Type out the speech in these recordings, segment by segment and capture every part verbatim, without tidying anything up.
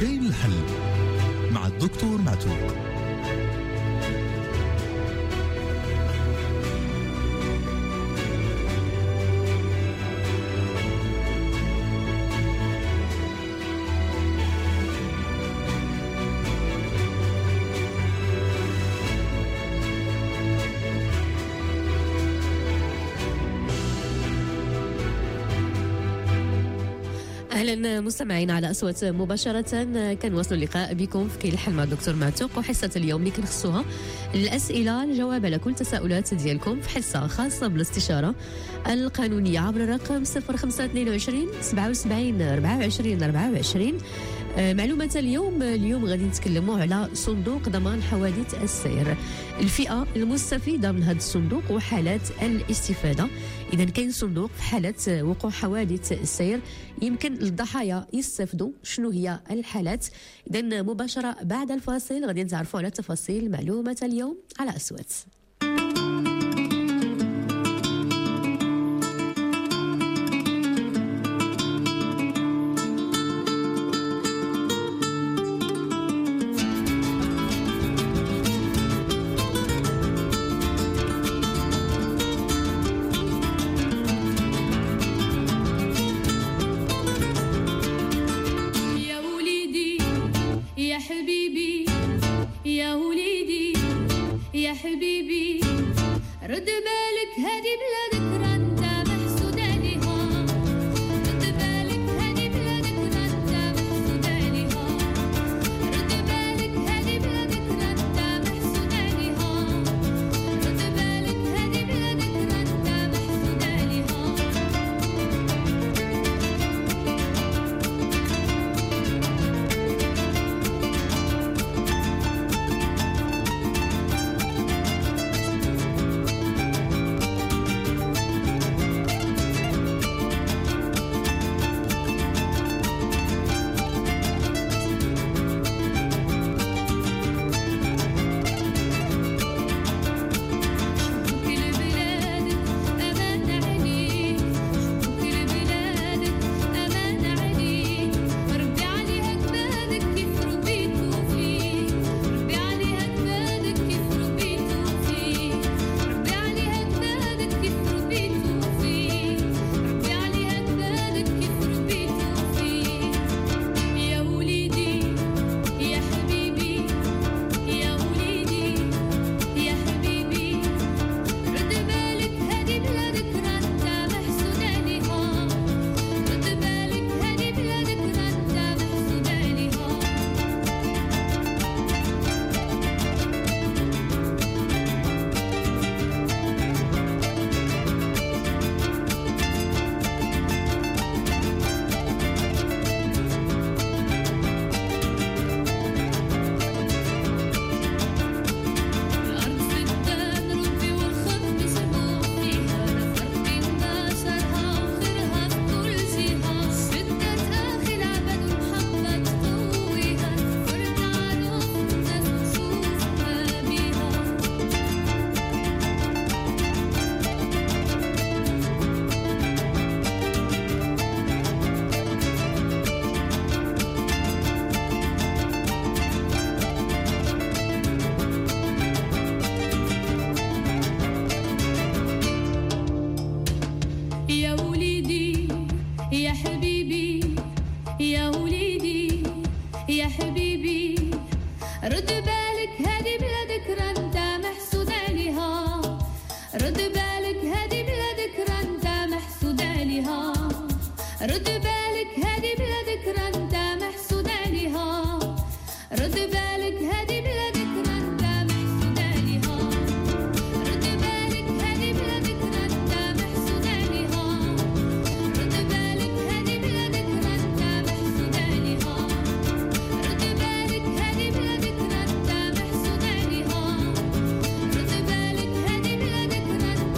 كاين الحل مع الدكتور معتوق. أهلا مستمعين على أصوات مباشرة، كنواصلوا اللقاء بكم في كاين الحل مع الدكتور معتوق، وحصة اليوم اللي كنخصوها الأسئلة الجواب على كل تساؤلات ديالكم في حصة خاصة بالاستشارة القانونية عبر الرقم صفر خمسة اثنين وعشرين سبعة وسبعين أربعة وعشرين أربعة وعشرين. معلومات اليوم اليوم غادي نتكلموا على صندوق ضمان حوادث السير، الفئة المستفيدة من هذا الصندوق وحالات الاستفادة. إذا كاين صندوق في حالة وقوع حوادث السير يمكن الضحايا يستفدوا، شنو هي الحالات؟ إذا مباشرة بعد الفاصل غادي نتعرفوا على تفاصيل معلومة اليوم على أصوات.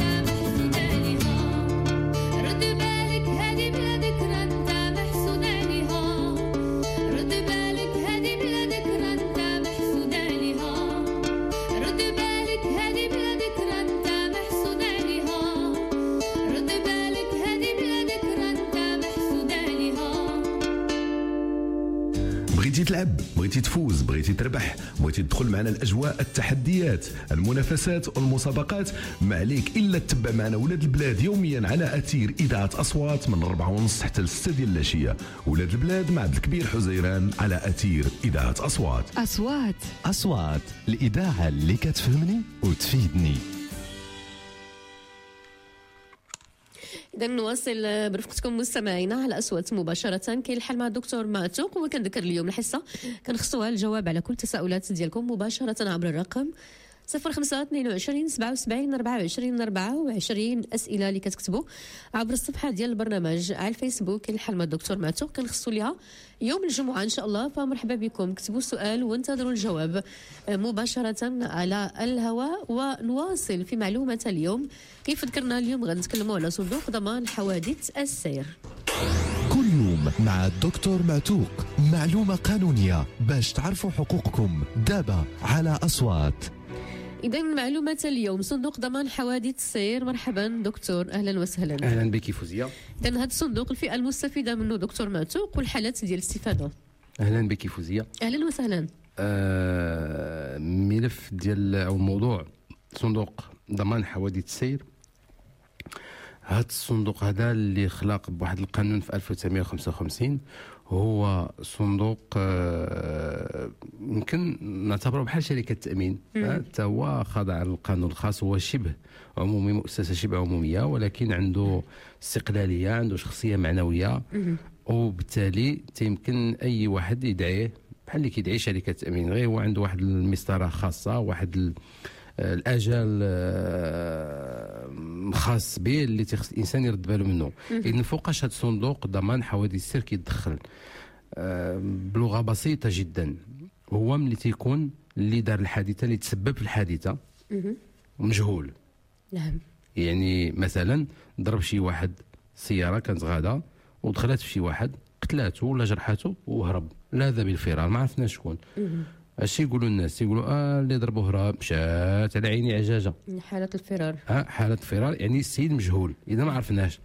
رد بالك هذه بلادك رنت محسود عليها. بغيتي تلعب، بغيتي تفوز، بغيتي تربح، بغيتي تدخل معنا الاجواء، التحديات، المنافسات والمسابقات، ما عليك الا تتبع معنا ولاد البلاد يوميا على اثير اذاعه اصوات من أربعة ونص حتى لستة ديال العشيه. ولاد البلاد مع عبد الكبير حزيران على اثير اذاعه اصوات. اصوات أصوات، الإذاعة اللي كتفهمني وتفيدني. إذا نواصل برفقتكم مستمعينا على أصوات مباشرة. كاين الحال مع الدكتور معتوق، وكنذكر اليوم الحصة كنخصوها الجواب على كل التساؤلات ديالكم مباشرة عبر الرقم صفر خمسة اثنين وعشرين سبعة وسبعين أربعة وعشرين أربعة وعشرين. أسئلة اللي كتكتبوا عبر الصفحة ديال البرنامج على الفيسبوك كاين الحال مع الدكتور معتوق كنخصو ليها يوم الجمعة إن شاء الله. فمرحبا بكم، كتبوا السؤال وانتظروا الجواب مباشرة على الهواء. ونواصل في معلومة اليوم. كيف ذكرنا اليوم غنتكلموا على صندوق ضمان حوادث السير. كل يوم مع الدكتور معتوق معلومة قانونية باش تعرفوا حقوقكم دابا على أصوات. إذا معلومة اليوم صندوق ضمان حوادث السير. مرحبا دكتور، أهلا وسهلا. أهلا بك فوزية. إذا هذا الصندوق الفئة المستفيدة منه دكتور معتوق والحالات ديال الاستفادة. أهلا بك فوزية. أهلا وسهلا. آه ملف ديال أو موضوع صندوق ضمان حوادث السير. هذا الصندوق هذا اللي خلق بواحد القانون في ألف وتسعمائة وخمسة وخمسين هو صندوق يمكن آه نعتبره بحال شركة تأمين، حتى هو خاضع للقانون الخاص. هو شبه عمومي، مؤسسة شبه عمومية، ولكن عنده استقلالية، عنده شخصية معنوية، وبالتالي تيمكن أي واحد يدعيه بحال اللي كيدعي شركة تأمين، غير هو عنده واحد المسطرة خاصة، واحد الاجال خاص به اللي تيخص الانسان يرد باله منه. اذا فوقاش هذا الصندوق ضمان حوادث السير كيدخل بلغه بسيطه جدا، هو ملي تيكون اللي دار الحادثه، اللي تسبب في الحادثه مجهول. نعم. يعني مثلا ضرب شي واحد سياره كانت غاده ودخلت في شي واحد قتلاته ولا جرحته وهرب، لاذ بالفرار، ما عرفنا شكون. اش يقولوا الناس؟ يقولوا اه اللي ضربوه هرب، مشات على عيني عجاجه، حاله الفرار. اه حاله الفرار، يعني السيد مجهول اذا ما عرفناش.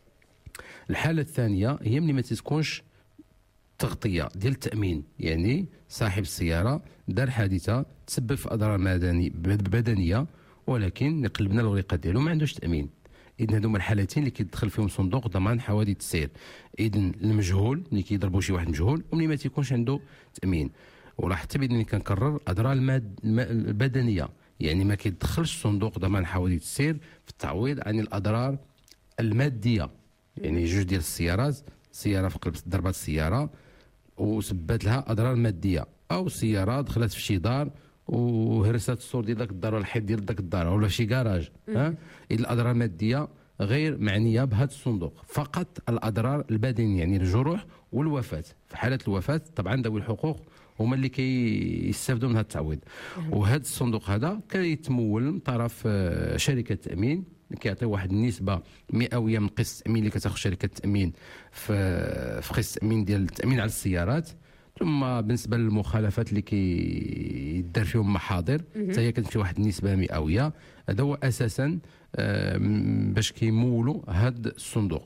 الحاله الثانيه هي ملي ما تكونش تغطيه ديال التامين، يعني صاحب السياره دار حادثه تسبب في اضرار مدني بدنيه، ولكن قلبنا الورقه ديالو ما عندوش تامين. اذا هذوما الحالتين اللي كيدخل فيهم صندوق ضمان حوادث السير. اذا المجهول اللي كيضربوا شي واحد مجهول، وملي ما تيكونش عنده تامين. ولاحظت بانني كنكرر اضرار الماد البدنيه، يعني ما كيدخلش صندوق ضمان حوادث السير في التعويض عن الاضرار الماديه. يعني جوج ديال السيارات، سياره في قلب ضربات السياره وسبات لها اضرار ماديه، او سياره دخلت في شي دار وهرست السور ديال ذاك الدار ولا الحيط ديال ذاك الدار ولا شي كراج. ها اذا الاضرار الماديه غير معنيه بهذا الصندوق، فقط الاضرار البدنيه يعني الجروح والوفاه. في حاله الوفاه طبعا ذوي الحقوق هما اللي كيستافدوا من هذا التعويض. وهذا الصندوق هذا كيتمول من طرف شركه التامين، كيعطي واحد النسبه مئويه من قسط التامين اللي كتاخذ شركه التامين في في قسط التامين ديال التامين على السيارات. ثم بالنسبه للمخالفات اللي كيدار فيهم محاضر حتى هي كتمشي واحد النسبه مئويه. هذا هو اساسا باش كيمولوا هذا الصندوق.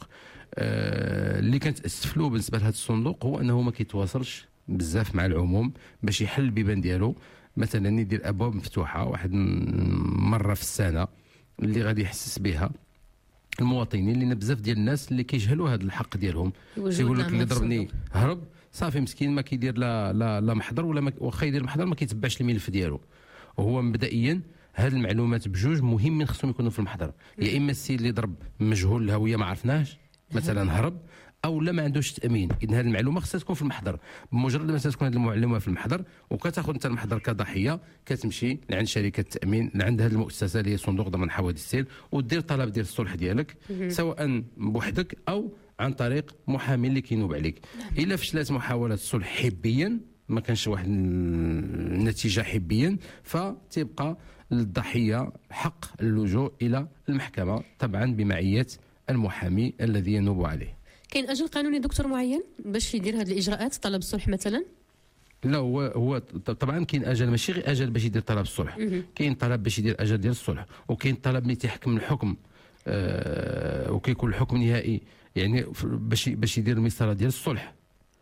اللي كنتاسفلو بالنسبه لهذا الصندوق هو انه ما كيتواصلش بزاف مع العموم باش يحل البيبان ديالو. مثلا يدير ابواب مفتوحه واحد مره في السنه اللي غادي يحسس بها المواطنين، لان بزاف ديال الناس اللي كيجهلوا هذا الحق ديالهم. يقول لك اللي ضربني هرب صافي مسكين ما كيدير لا لا لا محضر، ولا واخا يدير محضر ما كيتبعش الملف ديالو. وهو مبدئيا هذه المعلومات بجوج مهمين خصهم يكونوا في المحضر. يا اما السيد اللي ضرب مجهول الهويه ما عرفناش مثلا هرب، او لا ما عندوش تامين. اذا هذه المعلومه خصها تكون في المحضر. بمجرد ما تكون هذه المعلومه في المحضر وكتاخذ انت المحضر كضحيه، كتمشي لعند شركه التامين، لعند هذه المؤسسه اللي هي صندوق ضمان حوادث السير، ودير طلب ديال الصلح ديالك سواء بوحدك او عن طريق محامي اللي كينوب عليك. الا فشلت محاوله الصلح حبيا، ما كانش واحد النتيجه حبيا، فتبقى للضحيه حق اللجوء الى المحكمه، طبعا بمعيه المحامي الذي ينوب عليه. كاين اجل قانوني دكتور معين باش يدير هذه الاجراءات، طلب الصلح مثلا؟ لا، هو هو طبعا كاين اجل، ماشي غير اجل باش يدير طلب الصلح، كاين طلب باش يدير اجل ديال الصلح، وكاين طلب ملي تيحكم الحكم آه وكيكون الحكم نهائي، يعني باش باش يدير المسطره ديال الصلح.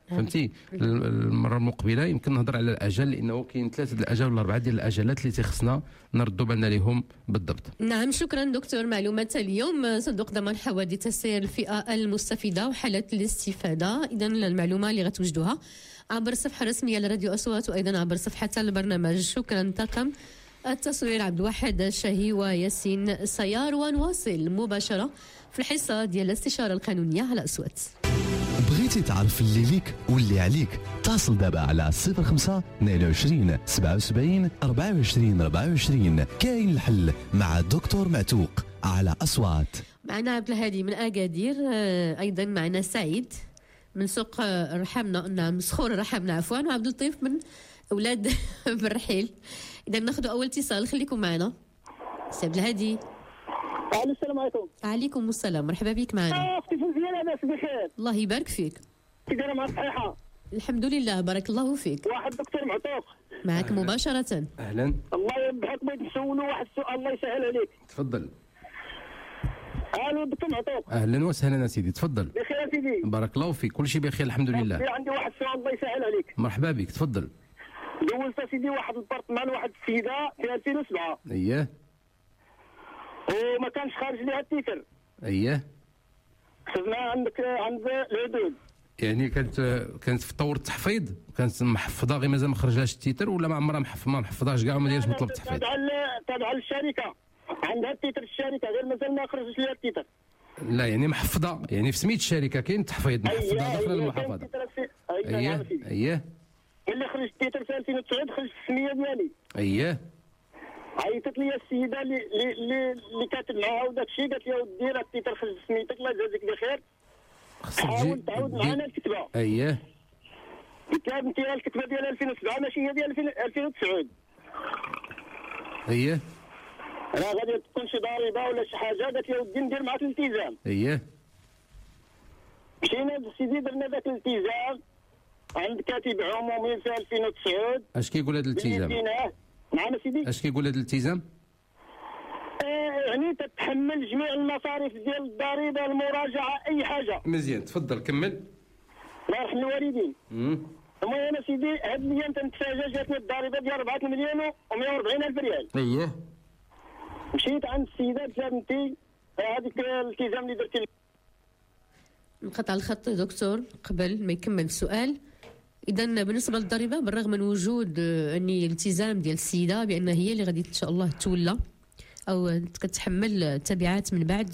فهمتي. المره المقبله يمكن نهضر على الاجل، لانه كاين ثلاثه الاجل ولا اربعه ديال الاجلات اللي تيخصنا نردوا بالنا لهم بالضبط. نعم، شكرا دكتور. معلومات اليوم: صندوق ضمان حوادث السير الفئه المستفيده وحالات الاستفاده. اذا المعلومه اللي غتوجدوها عبر الصفحه الرسميه لراديو اصوات وايضا عبر صفحه البرنامج. شكرا طاقم التصوير عبد الواحد الشهي وياسين سيار، ونواصل مباشره في الحصه ديال الاستشاره القانونيه على اصوات. بغيتي تعرف اللي ليك واللي عليك؟ اتصل دابا على صفر خمسة اثنين وعشرين سبعة وسبعين أربعة وعشرين أربعة وعشرين. كاين الحل مع الدكتور معتوق على أصوات. معنا عبد الهادي من أكادير، أيضا معنا سعيد من سوق رحمنا، نعم سخور رحمنا عفوا، وعبد اللطيف من أولاد بالرحيل. إذا ناخذ أول اتصال، خليكم معنا. سي عبد الهادي. السلام عليكم. عليكم السلام، مرحبا بك معنا. اختي فوزيه، لاباس بخير؟ الله يبارك فيك. كي دايره مع الصحيحه؟ الحمد لله، بارك الله فيك. واحد دكتور معتوق معك مباشرة. اهلا. الله يربحك. بغيت نسولو واحد السؤال الله يسهل عليك. تفضل. الو دكتور معتوق. اهلا وسهلا سيدي، تفضل. بخير يا سيدي؟ بارك الله فيك، كل شيء بخير الحمد لله. عندي واحد السؤال الله يسهل عليك. مرحبا بك، تفضل. دوزت سيدي واحد البرطمان واحد السيده في ألفين وسبعة. اييه. وما كانش خارج ليها التيتر. اييه. خدنا عندك عند الحدود. يعني كانت كانت في طور التحفيظ، كانت محفظه غير مازال ما خرجلهاش التيتر، ولا ما عمرها محف ما محفظاش كاع وما دايرش مطلب التحفيظ؟ تابعه تابعه للشركه، عندها التيتر الشركه غير مازال ما خرجش ليها التيتر. لا يعني محفظه، يعني في سميت الشركه كاين تحفيظ محفظه داخل المحافظه. اييه اييه. اللي خرج التيتر في ألفين وتسعة خرج السميه ديالي. اييه. عيطت لي السيده اللي اللي اللي كاتب معاها وداك الشيء، قالت لي ودي راه التيتر خرج سميتك الله يجازيك بخير. حاول تعاود معنا الكتبه. اييه. قلت لها بنتي الكتبه ديال ألفين وسبعة ماشي هي ديال ألفين وتسعة. اييه. راه غادي تكون شي ضريبه ولا شي حاجه. قالت لي ودي ندير معاك الالتزام. اييه. مشينا سيدي درنا ذاك الالتزام عند كاتب عمومي في ألفين وتسعة. اش كيقول هذا الالتزام؟ نعم سيدي. اش كيقول هذا الالتزام؟ آه يعني تتحمل جميع المصاريف ديال الضريبه، المراجعه، اي حاجه. مزيان، تفضل كمل. الله يرحم الوالدين. امم المهم انا سيدي هاد الايام تنتفاجئ جاتني الضريبه ديال أربعة مليون ومئة وأربعين ألف ريال. اييه. مشيت عند السيده قلت لها بنتي هذيك الالتزام اللي درتي لي. انقطع الخط دكتور قبل ما يكمل السؤال. اذا بالنسبه للضريبه، بالرغم من وجود اني الالتزام ديال السيده بان هي اللي غادي ان شاء الله تولى او كتحمل التبعات من بعد،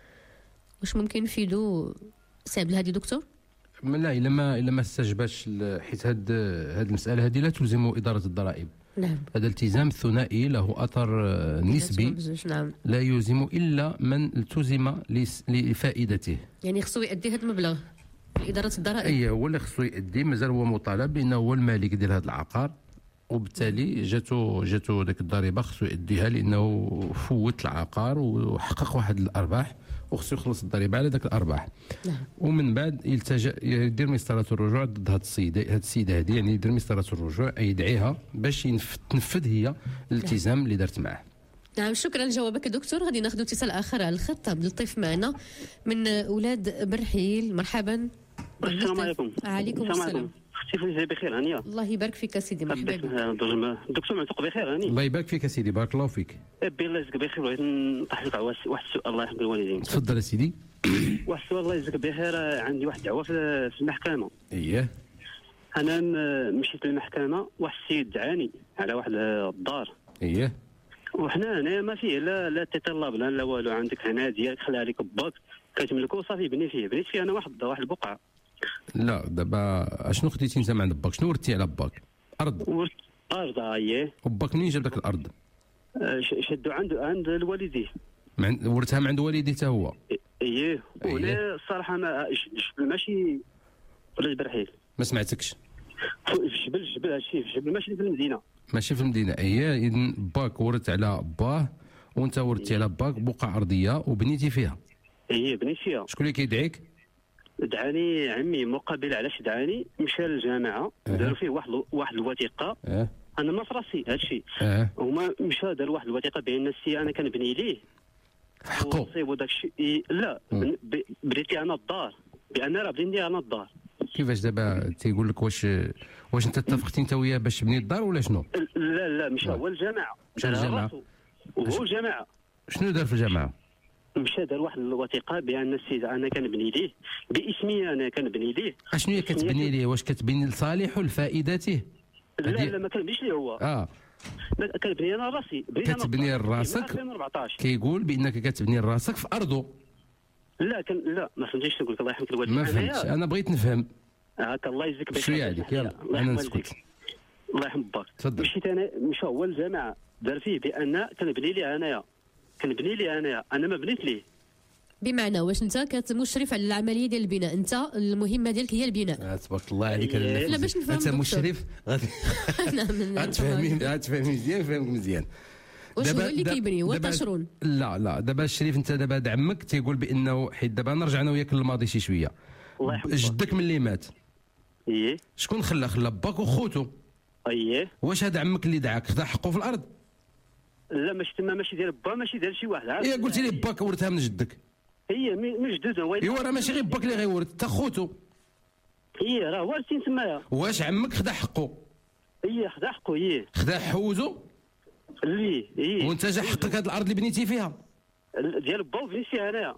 واش ممكن نفيدوا سي عبد الهادي دكتور؟ لا، الا ما الا ما استجابش، حيت هاد هاد المساله هذه لا تلزم اداره الضرائب. نعم. هذا التزام ثنائي له اثر نسبي، نعم. لا يلزم الا من التزم لفائدته. يعني خصو يؤدي هذا المبلغ لاداره الضرائب. اي هو اللي خصو يؤدي، مازال هو مطالب لانه هو المالك ديال هذا العقار، وبالتالي جاتو جاتو ديك الضريبه خصو يؤديها لانه فوت العقار وحقق واحد الارباح، وخصو يخلص الضريبه على ذاك الارباح. نعم. ومن بعد يلتجا يدير مسطره الرجوع ضد هذه السيده هذه السيده هذه، يعني يدير مسطره الرجوع يدعيها باش تنفذ هي الالتزام اللي دارت معاه. نعم، شكرا لجوابك دكتور. غادي ناخذ اتصال اخر على الخط. عبد اللطيف معنا من اولاد برحيل، مرحبا. السلام عليكم. عليكم السلام. اختي فوزيه بخير هانيه؟ الله يبارك فيك سيدي، مرحبا بك. الدكتور معتوق بخير هاني؟ الله يبارك فيك سيدي، بارك الله فيك. بالله يجزاك بخير. بغيت نطرح لك واحد السؤال الله يرحم الوالدين. تفضل سيدي. واحد السؤال الله يجزاك بخير. عندي واحد الدعوه في المحكمه. اييه. انا مشيت للمحكمه، واحد السيد دعاني على واحد الدار. اييه. وحنا هنا ما فيه لا لا تطلب لا لا والو. عندك هنا ديالك خلي عليك باك كتملكو صافي بني فيه. بنيت فيه انا واحد واحد البقعه. لا دابا اشنو خديتي انت من عند باك؟ شنو ورثتي على باك؟ ارض. ارض اييه. وباك منين جاب داك الارض؟ شدو عند عند الوالديه. ورثها من عند والديه حتى هو؟ اييه. وهنا الصراحه ما جبل ماشي ولا برحيل. ما سمعتكش. في جبل جبل هادشي في جبل ماشي في المدينه. ماشي في المدينه. اييه. اذا باك ورث على باه وانت ورثتي على باك بقعه ارضيه وبنيتي فيها. اييه بنيت فيها. شكون اللي كيدعيك؟ دعاني عمي مقابل. علاش دعاني؟ مشى للجامعه داروا فيه واحد واحد الوثيقه. اه. انا ما في راسي هادشي. اه. هما مشى دار واحد الوثيقه بان السي انا كنبني ليه في حقه. وصيبوا داك الشيء. لا بنيت لي انا الدار، بان راه بنيت لي انا الدار. كيفاش دابا تيقول لك واش واش انت اتفقتي انت وياه باش تبني الدار ولا شنو؟ لا لا مش هو الجماعه، مشى الجماعه وهو الجماعه. شنو دار في الجماعه؟ مشى دار واحد الوثيقه بان السيد انا كنبني ليه باسمي، انا كنبني ليه. اشنو هي كتبني ليه؟ واش كتبني لصالحه لفائدته؟ لا لا ما كنبنيش ليه هو، اه كنبني انا راسي. كتبني لراسك، ألفين وأربعطاش كيقول بانك كتبني لراسك في ارضه. لا كان لا ما فهمتيش نقول لك الله يحفظك الوالد. ما فهمتش، انا بغيت نفهم. هاك الله يجزيك بخير. شويه عليك، يلا انا نسكت. الله يحفظك. تفضل. مشيت انا، مشى هو الجماعه دار فيه بان كنبني ليه انايا، كنبني ليه انايا، انا ما بنيت ليه. بمعنى واش انت كتمشرف على العمليه ديال البناء، انت المهمه ديالك هي البناء. آه تبارك الله عليك. لا باش نفهم انت مشرف غادي غتفهمي غتفهمي مزيان، فهمك مزيان. واش هو اللي كيبني هو تشرون؟ لا لا دابا الشريف انت دابا هاد عمك تيقول بانه حيت دابا نرجع انا وياك للماضي شي شويه. الله يحفظك. جدك ملي مات ايه شكون خلى؟ خلى باك وخوتو. اييه. واش هذا عمك اللي دعاك خدا حقه في الارض؟ لا ماشي تما، ماشي ديال با، ماشي ديال شي واحد. ايه قلتي لي باك ورثها من جدك. هي من جدودنا. وين ايوا راه ماشي غير باك اللي غيورث، حتى خوتو. هي راه وارثين تمايا. واش عمك خدا حقه؟ هي خدا حقه. هي خدا حوزو اللي هي وانت جا حقك هاد الارض اللي بنيتي فيها ديال با وبنيت فيها انايا.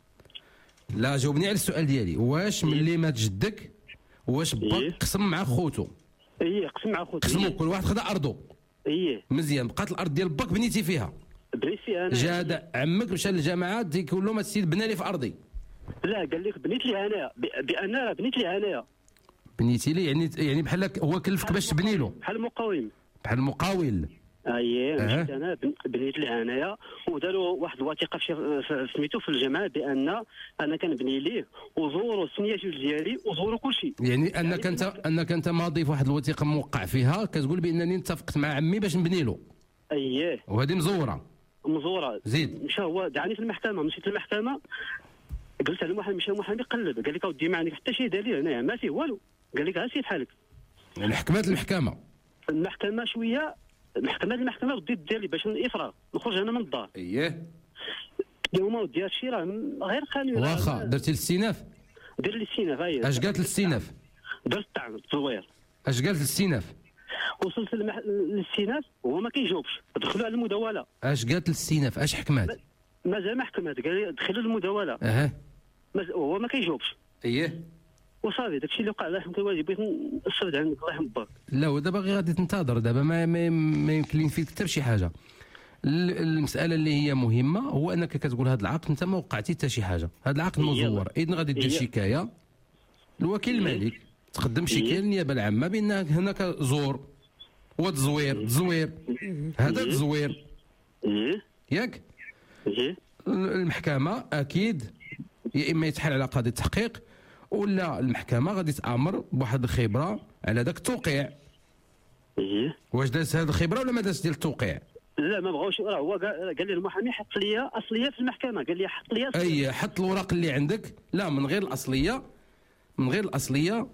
لا جاوبني على السؤال ديالي، واش ملي مات جدك واش باك قسم مع خوتو؟ هي قسم مع خوتو، قسموا كل واحد خدا ارضه. هي مزيان، بقات الارض ديال باك بنيتي فيها. بنيت فيها انا. جا هذا عمك مشى للجماعه تيقول لهم السيد بنى لي في ارضي. لا قال لك بنيت لي انايا، بان راه بنيت لي انايا. بنيتي لي يعني يعني بحال هو كلفك باش تبني له بحال المقاوم، بحال المقاول. اييه أه. مشيت انا بنيت ليه انايا، وداروا واحد الوثيقه في سميتو في الجماعه بان انا كنبني ليه، وزوروا السنياتور ديالي وزوروا كل شيء. يعني انك انت انك انت ماضي في واحد الوثيقه موقع فيها كتقول بانني اتفقت مع عمي باش نبني له. اييه وهذه مزوره مزوره. زيد. مشى هو دعاني في المحكمه، مشيت للمحكمه قلت له المحامي، مشى المحامي قلب قال لك اودي ما عندك حتى شي دليل هنايا، ما فيه والو. قال لك ها سير حالك. يعني حكمات المحكمه. المحكمه شويه، المحكمه المحكمه رديت ديالي باش افرغ نخرج انا من الدار. اييه اليوم ودي هادشي راه غير قانوني. واخا درتي الاستئناف؟ دير لي الاستئناف. هي اش قالت الاستئناف؟ درت الطعن التزوير. اش قالت الاستئناف؟ وصلت للمح... للاستئناف وهو ما كيجاوبش، دخلوا على المداوله. اش قالت الاستئناف؟ اش حكمات؟ مازال ما حكمات، قال لي دخلوا للمداوله. اها مز... وهو ما كيجاوبش. اييه وصافي داكشي اللي وقع. الله يحفظك الوالد، بغيت نستفد عنك الله يحفظك. لا ودابا غير غادي تنتظر دابا ما ما, ما يمكن فيك حتى بشي حاجه. المساله اللي هي مهمه هو انك كتقول هذا العقد انت ما وقعتي حتى شي حاجه، هذا العقد مزور. اذا غادي دير شكايه لوكيل الملك، تقدم شكايه للنيابه العامه بان هناك زور وتزوير تزوير هذا تزوير ياك. المحكمه اكيد يا اما يتحال على قاضي التحقيق ولا المحكمه غادي تامر بواحد الخبره على ذاك التوقيع. ايه واش داز هذه الخبره ولا ما داز ديال التوقيع؟ لا ما بغاوش. راه هو قال لي المحامي حط لي اصليه في المحكمه، قال لي حط لي اي حط الوراق اللي عندك. لا من غير الاصليه، من غير الاصليه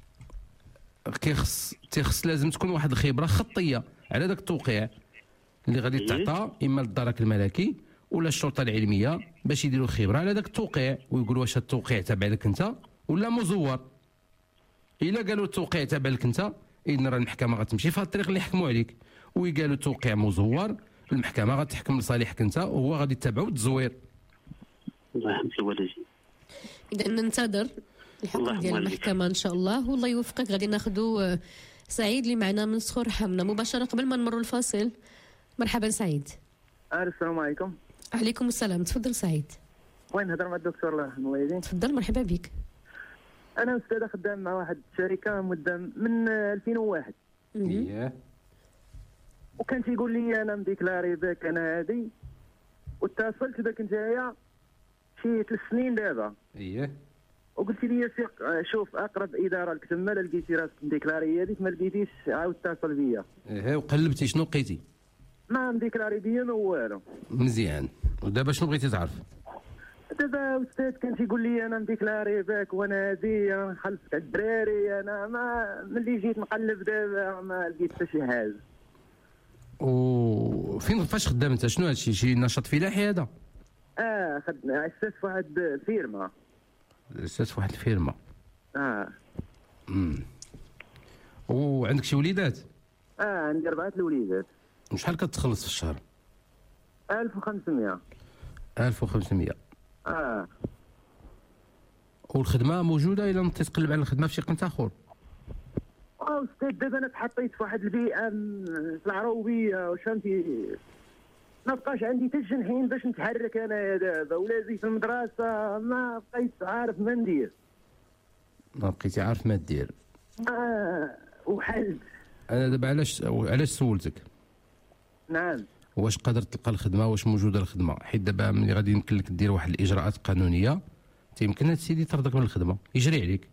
كيخص تيخص لازم تكون واحد الخبره خطيه على ذاك التوقيع اللي غادي تعطى اما للدرك الملكي ولا الشرطه العلميه باش يديروا الخبره على ذاك التوقيع ويقولوا واش التوقيع تابع لك انت ولا مزور. الا قالوا التوقيع تابع لك انت اذن راه المحكمه غتمشي في هذا الطريق اللي يحكموا عليك، وقالوا التوقيع مزور المحكمه غتحكم لصالحك انت وهو غادي تتبعوا التزوير. الله يحفظك الوالد. اذا ننتظر الحكم ديال المحكمه ان شاء الله والله يوفقك. غادي ناخذوا سعيد اللي معنا من سخور حمنا مباشره قبل ما نمروا الفاصل. مرحبا سعيد. السلام عليكم. عليكم السلام، تفضل سعيد. وين نهضر مع الدكتور الله يرحم الوالدين. تفضل مرحبا بك. انا استاذ خدام مع واحد الشركه مده من ألفين وواحد. اييه وكان تيقول لي انا مديكلاري بك انا هادي، واتصلت بك نتايا شي ثلاث سنين دابا. اييه وقلت لي شوف اقرب اداره لك تما لقيتي راسك مديكلاري هذيك ما لقيتيش عاود اتصل بيا. ايه وقلبتي شنو لقيتي؟ ما مديكلاري بيا ما والو. مزيان. ودابا شنو بغيتي تعرف؟ دابا استاذ كان تيقول لي انا مديكلاري باك وانا هادي انا نخلصك على الدراري، انا ما ملي جيت نقلب دابا ما لقيت حتى شي حاجه. وفين فاش خدام انت؟ شنو هادشي؟ شي نشاط فلاحي هذا؟ اه خدنا اساس في واحد الفيرما. اساس في واحد الفيرما. اه امم وعندك شي وليدات؟ اه عندي اربعه الوليدات. وشحال كتخلص في الشهر؟ ألف وخمسمية. ألف وخمسمية. اه والخدمه موجوده الا نطيت تقلب على الخدمه في شي قنت اخر؟ اه استاذ دابا انا تحطيت في واحد البيئه م- في العروبيه واش فهمتي، ما بقاش عندي حتى الجنحين باش نتحرك انايا دابا، ولادي في المدرسه ما بقيت عارف ما ندير. ما بقيتي عارف ما دير. اه وحلت. انا دابا علاش علاش سولتك؟ نعم. واش قادر تلقى الخدمه، واش موجوده الخدمه؟ حيت دابا ملي غادي يمكن لك دير واحد الاجراءات قانونيه تيمكن هاد السيد يطردك من الخدمه، يجري عليك.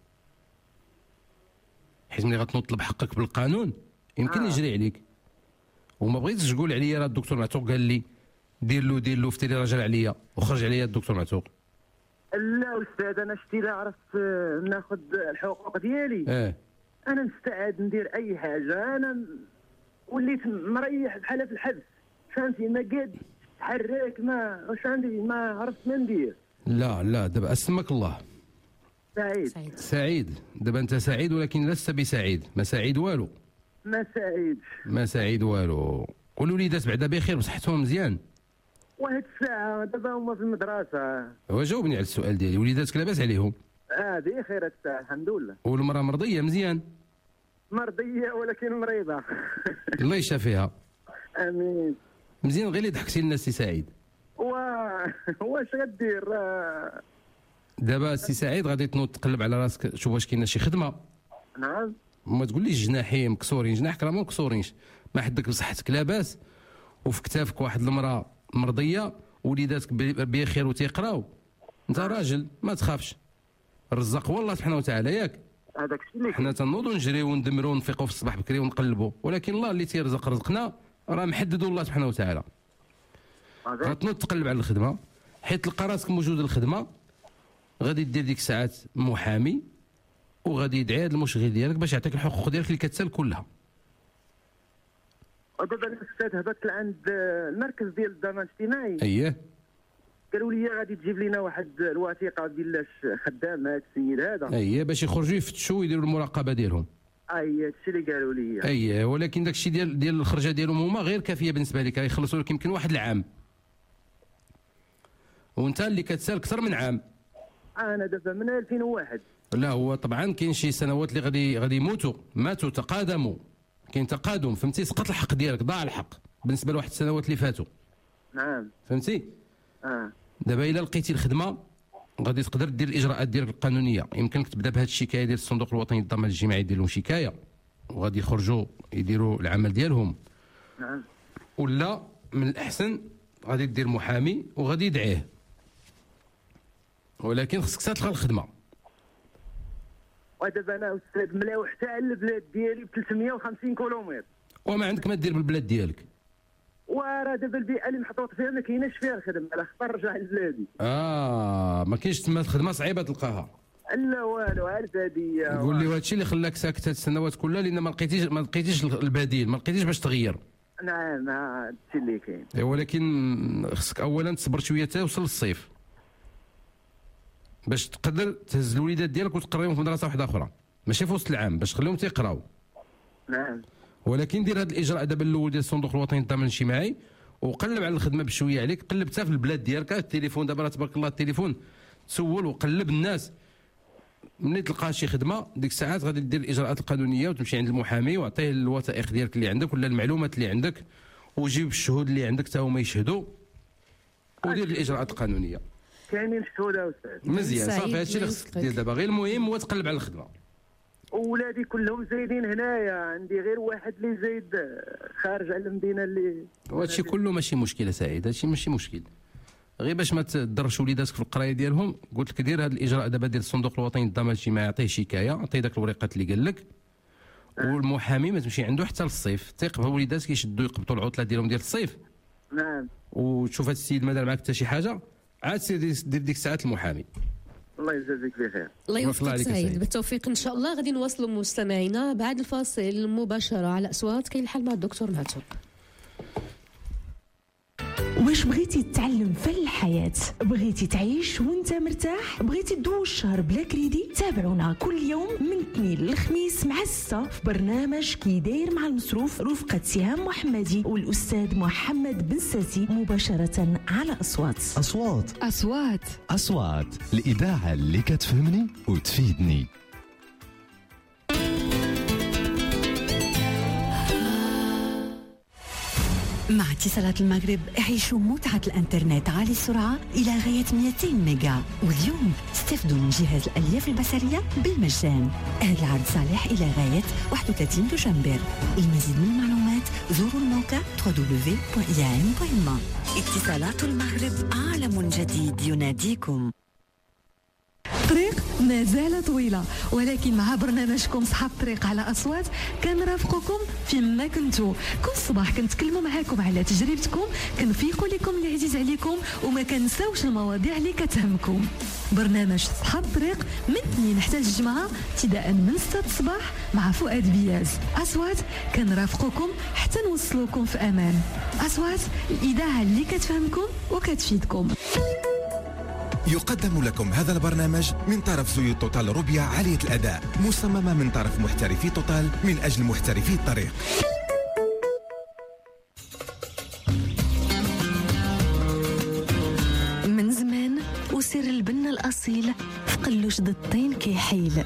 حيت ملي غتنوض بحقك بالقانون يمكن آه. يجري عليك. وما بغيتش تقول عليا راه الدكتور معتوق قال لي دير له دير له فتري راجل عليا وخرج عليا الدكتور معتوق. لا استاذ انا شتي لا عرفت آه، ناخذ الحقوق ديالي، اه انا مستعد ندير اي حاجه. انا م- وليت مريح بحال في الحبس فهمتي، ما قاد تحرك ما واش عندي، ما عرفت ما ندير. لا لا دابا اسمك الله سعيد. سعيد. سعيد. دابا انت سعيد ولكن لست بسعيد، ما سعيد والو، ما سعيد. ما سعيد والو. والوليدات بعدا بخير بصحتهم مزيان؟ واحد الساعه دابا هما في المدرسه. وجاوبني على السؤال ديالي، وليداتك لاباس عليهم؟ اه بخير الساعه الحمد لله. والمراه مرضيه مزيان؟ مرضيه ولكن مريضه. الله يشافيها. امين. مزيان غير اللي ضحكتي لنا سي سعيد. و واش غدير آه، دابا سي سعيد غادي تنوض تقلب على راسك شوف واش كاينه شي خدمه. نعم. ما تقوليش جناحي مكسورين، جناحك راه ما مكسورينش، ما حدك بصحتك لاباس وفي كتافك واحد المراه مرضيه وليداتك ب- بخير وتيقراو، انت راجل ما تخافش، الرزاق هو الله سبحانه وتعالى ياك. هذاك الشيء اللي حنا تنوضوا نجريو وندمروا ونفيقوا في الصباح بكري ونقلبوا، ولكن الله اللي تيرزق رزقنا راه محددو الله سبحانه وتعالى. هذاك غتنوض تقلب على الخدمه حيت تلقى راسك موجود الخدمه، غادي دير ديك الساعات محامي وغادي يدعي هذا المشغل ديالك باش يعطيك الحقوق ديالك اللي كتسال كلها. ودابا الاستاذ هبطت لعند آه، المركز ديال الضمان الاجتماعي، اييه قالوا لي غادي تجيب لنا واحد الوثيقه ديال خدام هذا السيد هذا. اييه باش يخرجوا يفتشوا ويديروا المراقبه ديالهم. اي هادشي اللي قالوا لي. اييه ولكن داك الشيء ديال ديال الخرجه ديالهم هما غير كافيه بالنسبه لك، يخلصوا لك يمكن واحد العام وانت اللي كتسال اكثر من عام. انا دابا من ألفين وواحد. لا هو طبعا كاين شي سنوات اللي غادي غادي يموتوا، ماتوا تقادموا، كاين تقادم فهمتي، سقط الحق ديالك، ضاع الحق بالنسبه لواحد السنوات اللي فاتوا نعم. فهمتي. اه دابا الا لقيتي الخدمه غادي تقدر دير الاجراءات ديالك القانونيه، يمكن لك تبدا بهذه الشكايه ديال الصندوق الوطني للضمان الاجتماعي، يدير لهم شكايه وغادي يخرجوا يديروا العمل ديالهم، نعم. ولا من الاحسن غادي دير محامي وغادي يدعيه، ولكن خصك تلقى الخدمه. ودابا انا استاذ ملاوح حتى على البلاد ديالي ب ثلاثمية وخمسين كيلومتر، وما عندك ما دير بالبلاد ديالك. وراه دابا البيئه اللي محطوط فيها ما كايناش فيها الخدمه، على خطر نرجع لبلادي. اه ما كاينش تما الخدمه صعيبه تلقاها. لا والو على الباديه. قول لي هادشي اللي خلاك ساكت هاد السنوات كلها لان ما لقيتيش ما لقيتيش البديل، ما لقيتيش باش تغير. نعم هادشي اللي كاين. إيه ولكن خصك اولا تصبر شويه حتى يوصل الصيف باش تقدر تهز الوليدات ديالك وتقريهم في مدرسه واحده اخرى، ماشي في وسط العام باش تخليهم تيقراو. نعم. ولكن دير هذا الاجراء دابا الاول ديال الصندوق الوطني للضمان الاجتماعي وقلب على الخدمه بشويه عليك، قلب حتى في البلاد ديالك، التليفون دابا راه تبارك الله التليفون تسول وقلب الناس، ملي تلقى شي خدمه ديك الساعات غادي دير الاجراءات القانونيه وتمشي عند المحامي وعطيه الوثائق ديالك اللي عندك ولا المعلومات اللي عندك وجيب الشهود اللي عندك حتى هما يشهدوا ودير الاجراءات القانونيه. كاينين الشهود استاذ. مزيان سعيد صافي هادشي اللي خصك دير دابا، غير المهم هو تقلب على الخدمه. وولادي كلهم زايدين هنايا، عندي غير واحد اللي زايد خارج على المدينه اللي. وهادشي كله ماشي مشكله سعيد، هادشي ماشي مشكل، غير باش ما تضرش وليداتك في القرايه ديالهم قلت لك دير هذا الاجراء دابا ديال الصندوق الوطني للضمان الاجتماعي، عطيه شكايه، عطيه داك الوريقات اللي قال لك، والمحامي ما تمشي عنده حتى للصيف، ثيق وليداتك يشدوا يقبطوا العطله ديالهم ديال الصيف نعم. وتشوف هذا السيد ما دار معك حتى شي حاجه عاد سير دير ديك الساعات المحامي. الله يجازيك بخير. الله الله يوفقك عليك يا سعيد. سعيد. بالتوفيق ان شاء الله. غادي نواصلوا مستمعينا بعد الفاصل مباشره على اصوات كاين الحل مع الدكتور معتوق. واش بغيتي تتعلم فن الحياة، بغيتي تعيش وانت مرتاح، بغيتي تدوز الشهر بلا كريدي؟ تابعونا كل يوم من الاثنين للخميس مع الستة في برنامج كي داير مع المصروف رفقة سهام محمدي والأستاذ محمد بن ساسي مباشرة على أصوات. أصوات أصوات أصوات الإذاعة اللي كتفهمني وتفيدني. مع اتصالات المغرب عيشوا متعة الانترنت عالي السرعة إلى غاية مئتين ميجا، واليوم استفدوا من جهاز الألياف البصرية بالمجان. هذا العرض صالح إلى غاية واحد وثلاثين دجنبر. المزيد من المعلومات زوروا الموقع دبليو دبليو دبليو دوت يان دوت ما. اتصالات المغرب عالم جديد يناديكم. الطريق ما زال طويلة، ولكن مع برنامجكم صحاب الطريق على أصوات كنرافقكم فيما كنتو. كل صباح كنتكلموا معاكم على تجربتكم، كنفيقوا لكم اللي عزيز عليكم، وما كنساوش المواضيع اللي كتهمكم. برنامج صحاب الطريق من اثنين حتى الجمعة ابتداء من ستة الصباح مع فؤاد بياز. أصوات كنرافقكم حتى نوصلوكم في أمان. أصوات الإذاعة اللي كتفهمكم وكتفيدكم. يقدم لكم هذا البرنامج من طرف زيوت توتال روبيا عالية الأداء، مصممة من طرف محترفي توتال من أجل محترفي الطريق. من زمان وسر البن الأصيل في قلوش ضد الطين كيحيل،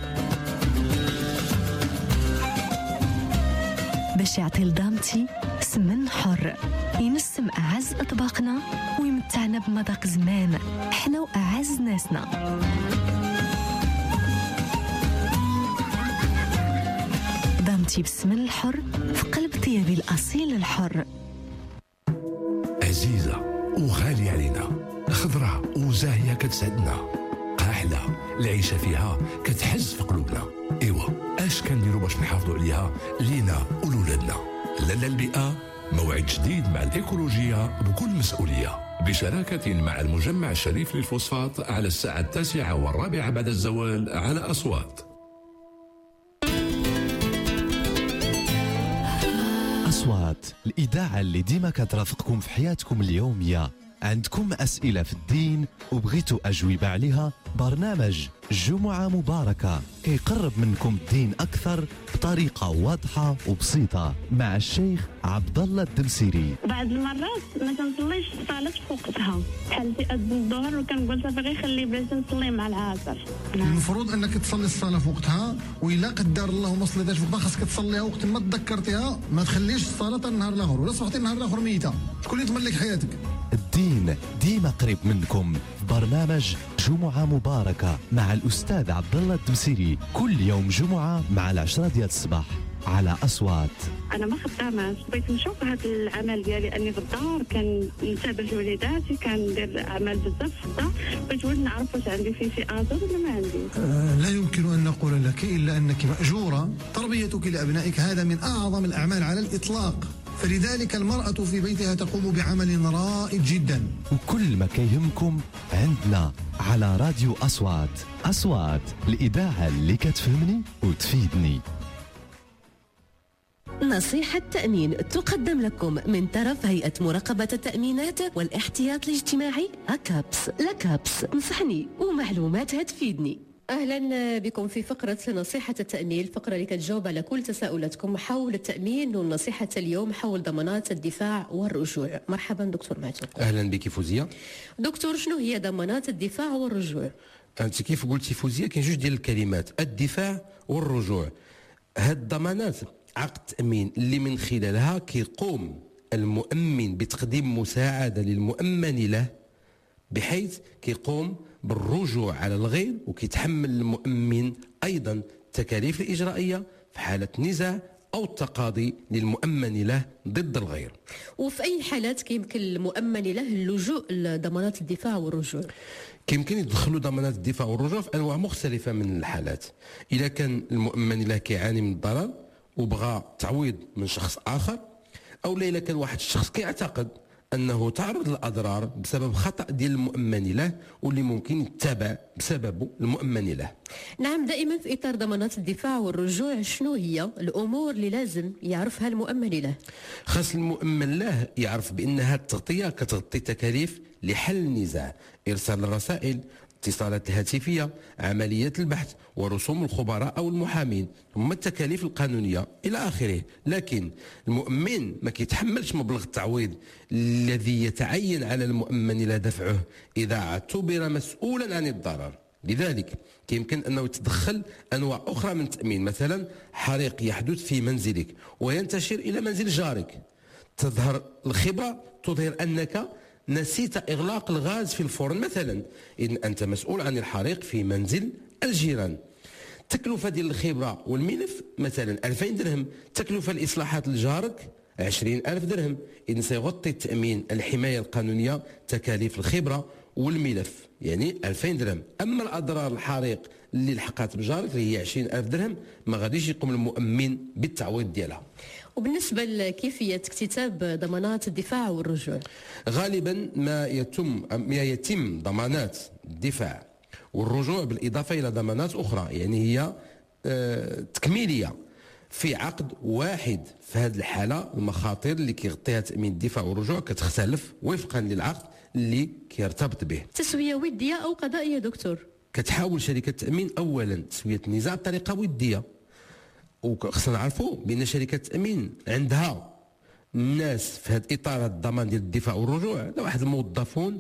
باش يعطي لدامتي سمن حر ينسم أعز أطباقنا ويمتعنا بمذاق زمان احنا وأعز ناسنا. دامتي بالسمن الحر في قلب طيابي الأصيل الحر. عزيزة وغالية علينا، خضرة وزاهية كتسعدنا، قاحلة العيشة فيها كتحز في قلوبنا. ايوا اش كنديروا باش نحافظوا عليها لينا ولولادنا؟ لالا البيئة موعد جديد مع الإيكولوجية بكل مسؤولية، بشراكة مع المجمع الشريف للفوسفات على الساعة التاسعة والرابعة بعد الزوال على أصوات. أصوات الإذاعة اللي ديما كترافقكم في حياتكم اليومية. عندكم أسئلة في الدين وبغيتوا أجوبة عليها؟ برنامج جمعة مباركة كيقرب منكم الدين أكثر بطريقة واضحة وبسيطة مع الشيخ عبد الله الدمسيري. بعض المرات ما تنصليش الصلاة في وقتها، بحال في أذن الظهر وكنقول صافي غير خلي بلاش نصلي مع العصر. المفروض أنك تصلي الصلاة في وقتها، وإلا قدر الله وما صليتهاش في وقتها خاصك تصليها وقت ما تذكرتيها. ما تخليش الصلاة النهار الآخر، ولا صبحتي النهار الآخر ميتة، شكون اللي تملك حياتك؟ الدين ديما قريب منكم في برنامج جمعة مباركة مع الأستاذ عبد الله الدمسيري كل يوم جمعة مع العشرة ديال الصباح على أصوات. أنا ما خداماش، بغيت نشوف هذا العمل ديالي أني في الدار كنتابع وليداتي، كندير أعمال بزاف في الدار، بغيت نعرف واش عندي فيه شي آثار ولا ما عندي. آه لا يمكن أن نقول لك إلا أنك مأجورة. تربيتك لأبنائك هذا من أعظم الأعمال على الإطلاق، فلذلك المرأة في بيتها تقوم بعمل رائد جدا. وكل ما كيهمكم عندنا على راديو أصوات. أصوات الإذاعة اللي كتفهمني وتفيدني. نصيحة تأمين تقدم لكم من طرف هيئة مراقبة التأمينات والاحتياط الاجتماعي أكابس. لكابس نصحني ومعلومات هتفيدني. أهلا بكم في فقرة نصيحة التأمين، الفقرة اللي كتجاوب على كل تساؤلاتكم حول التأمين، ونصيحة اليوم حول ضمانات الدفاع والرجوع. مرحبا دكتور معتوق. أهلا بك فوزية. دكتور، شنو هي ضمانات الدفاع والرجوع؟ أنت كيف قلتي فوزية كاين جوج ديال الكلمات، الدفاع والرجوع. هاد الضمانات عقد تأمين اللي من خلالها كيقوم المؤمن بتقديم مساعدة للمؤمن له، بحيث كيقوم بالرجوع على الغير، وكيتحمل المؤمن أيضا التكاليف الإجرائية في حالة نزاع أو التقاضي للمؤمن له ضد الغير. وفي أي حالات كيمكن المؤمن له اللجوء لضمانات الدفاع والرجوع؟ كيمكن يدخلوا ضمانات الدفاع والرجوع في أنواع مختلفة من الحالات. إذا كان المؤمن له كيعاني من الضرر وبغى تعويض من شخص آخر، أو إذا كان واحد الشخص كيعتقد انه تعرض للاضرار بسبب خطا ديال المؤمن له واللي ممكن يتبع بسببه المؤمن له. نعم، دائما في اطار ضمانات الدفاع والرجوع، شنو هي الامور اللي لازم يعرفها المؤمن له؟ خاص المؤمن له يعرف بان هذه التغطيه كتغطي تكاليف لحل النزاع، ارسال الرسائل، الاتصالات الهاتفيه، عمليات البحث ورسوم الخبراء او المحامين، ثم التكاليف القانونيه الى اخره. لكن المؤمن ما كيتحملش مبلغ التعويض الذي يتعين على المؤمن لا دفعه اذا اعتبر مسؤولا عن الضرر. لذلك يمكن انه يتدخل انواع اخرى من التامين، مثلا حريق يحدث في منزلك وينتشر الى منزل جارك، تظهر الخبره تظهر انك نسيت إغلاق الغاز في الفرن مثلا، إذن أنت مسؤول عن الحريق في منزل الجيران. تكلفة ديال الخبرة والملف مثلا ألفين درهم، تكلفة الإصلاحات لجارك عشرين ألف درهم، إذن سيغطي التأمين الحماية القانونية تكاليف الخبرة والملف يعني ألفين درهم. أما الأضرار الحريق اللي لحقات بجارك اللي هي عشرين ألف درهم ما غاديش يقوم المؤمن بالتعويض ديالها. وبالنسبة لكيفية اكتتاب ضمانات الدفاع والرجوع، غالبا ما يتم ما يتم ضمانات الدفاع والرجوع بالإضافة إلى ضمانات أخرى، يعني هي آه تكميلية في عقد واحد. في هذه الحالة المخاطر اللي كيغطيها تأمين الدفاع والرجوع كتختلف وفقا للعقد اللي كيرتبط به. تسوية ودية أو قضائية دكتور؟ كتحاول شركة التأمين أولا تسوية النزاع بطريقة ودية، وخصنا نعرفوا بان شركه التامين عندها الناس في هذا اطار الضمان ديال الدفاع والرجوع واحد الموظفون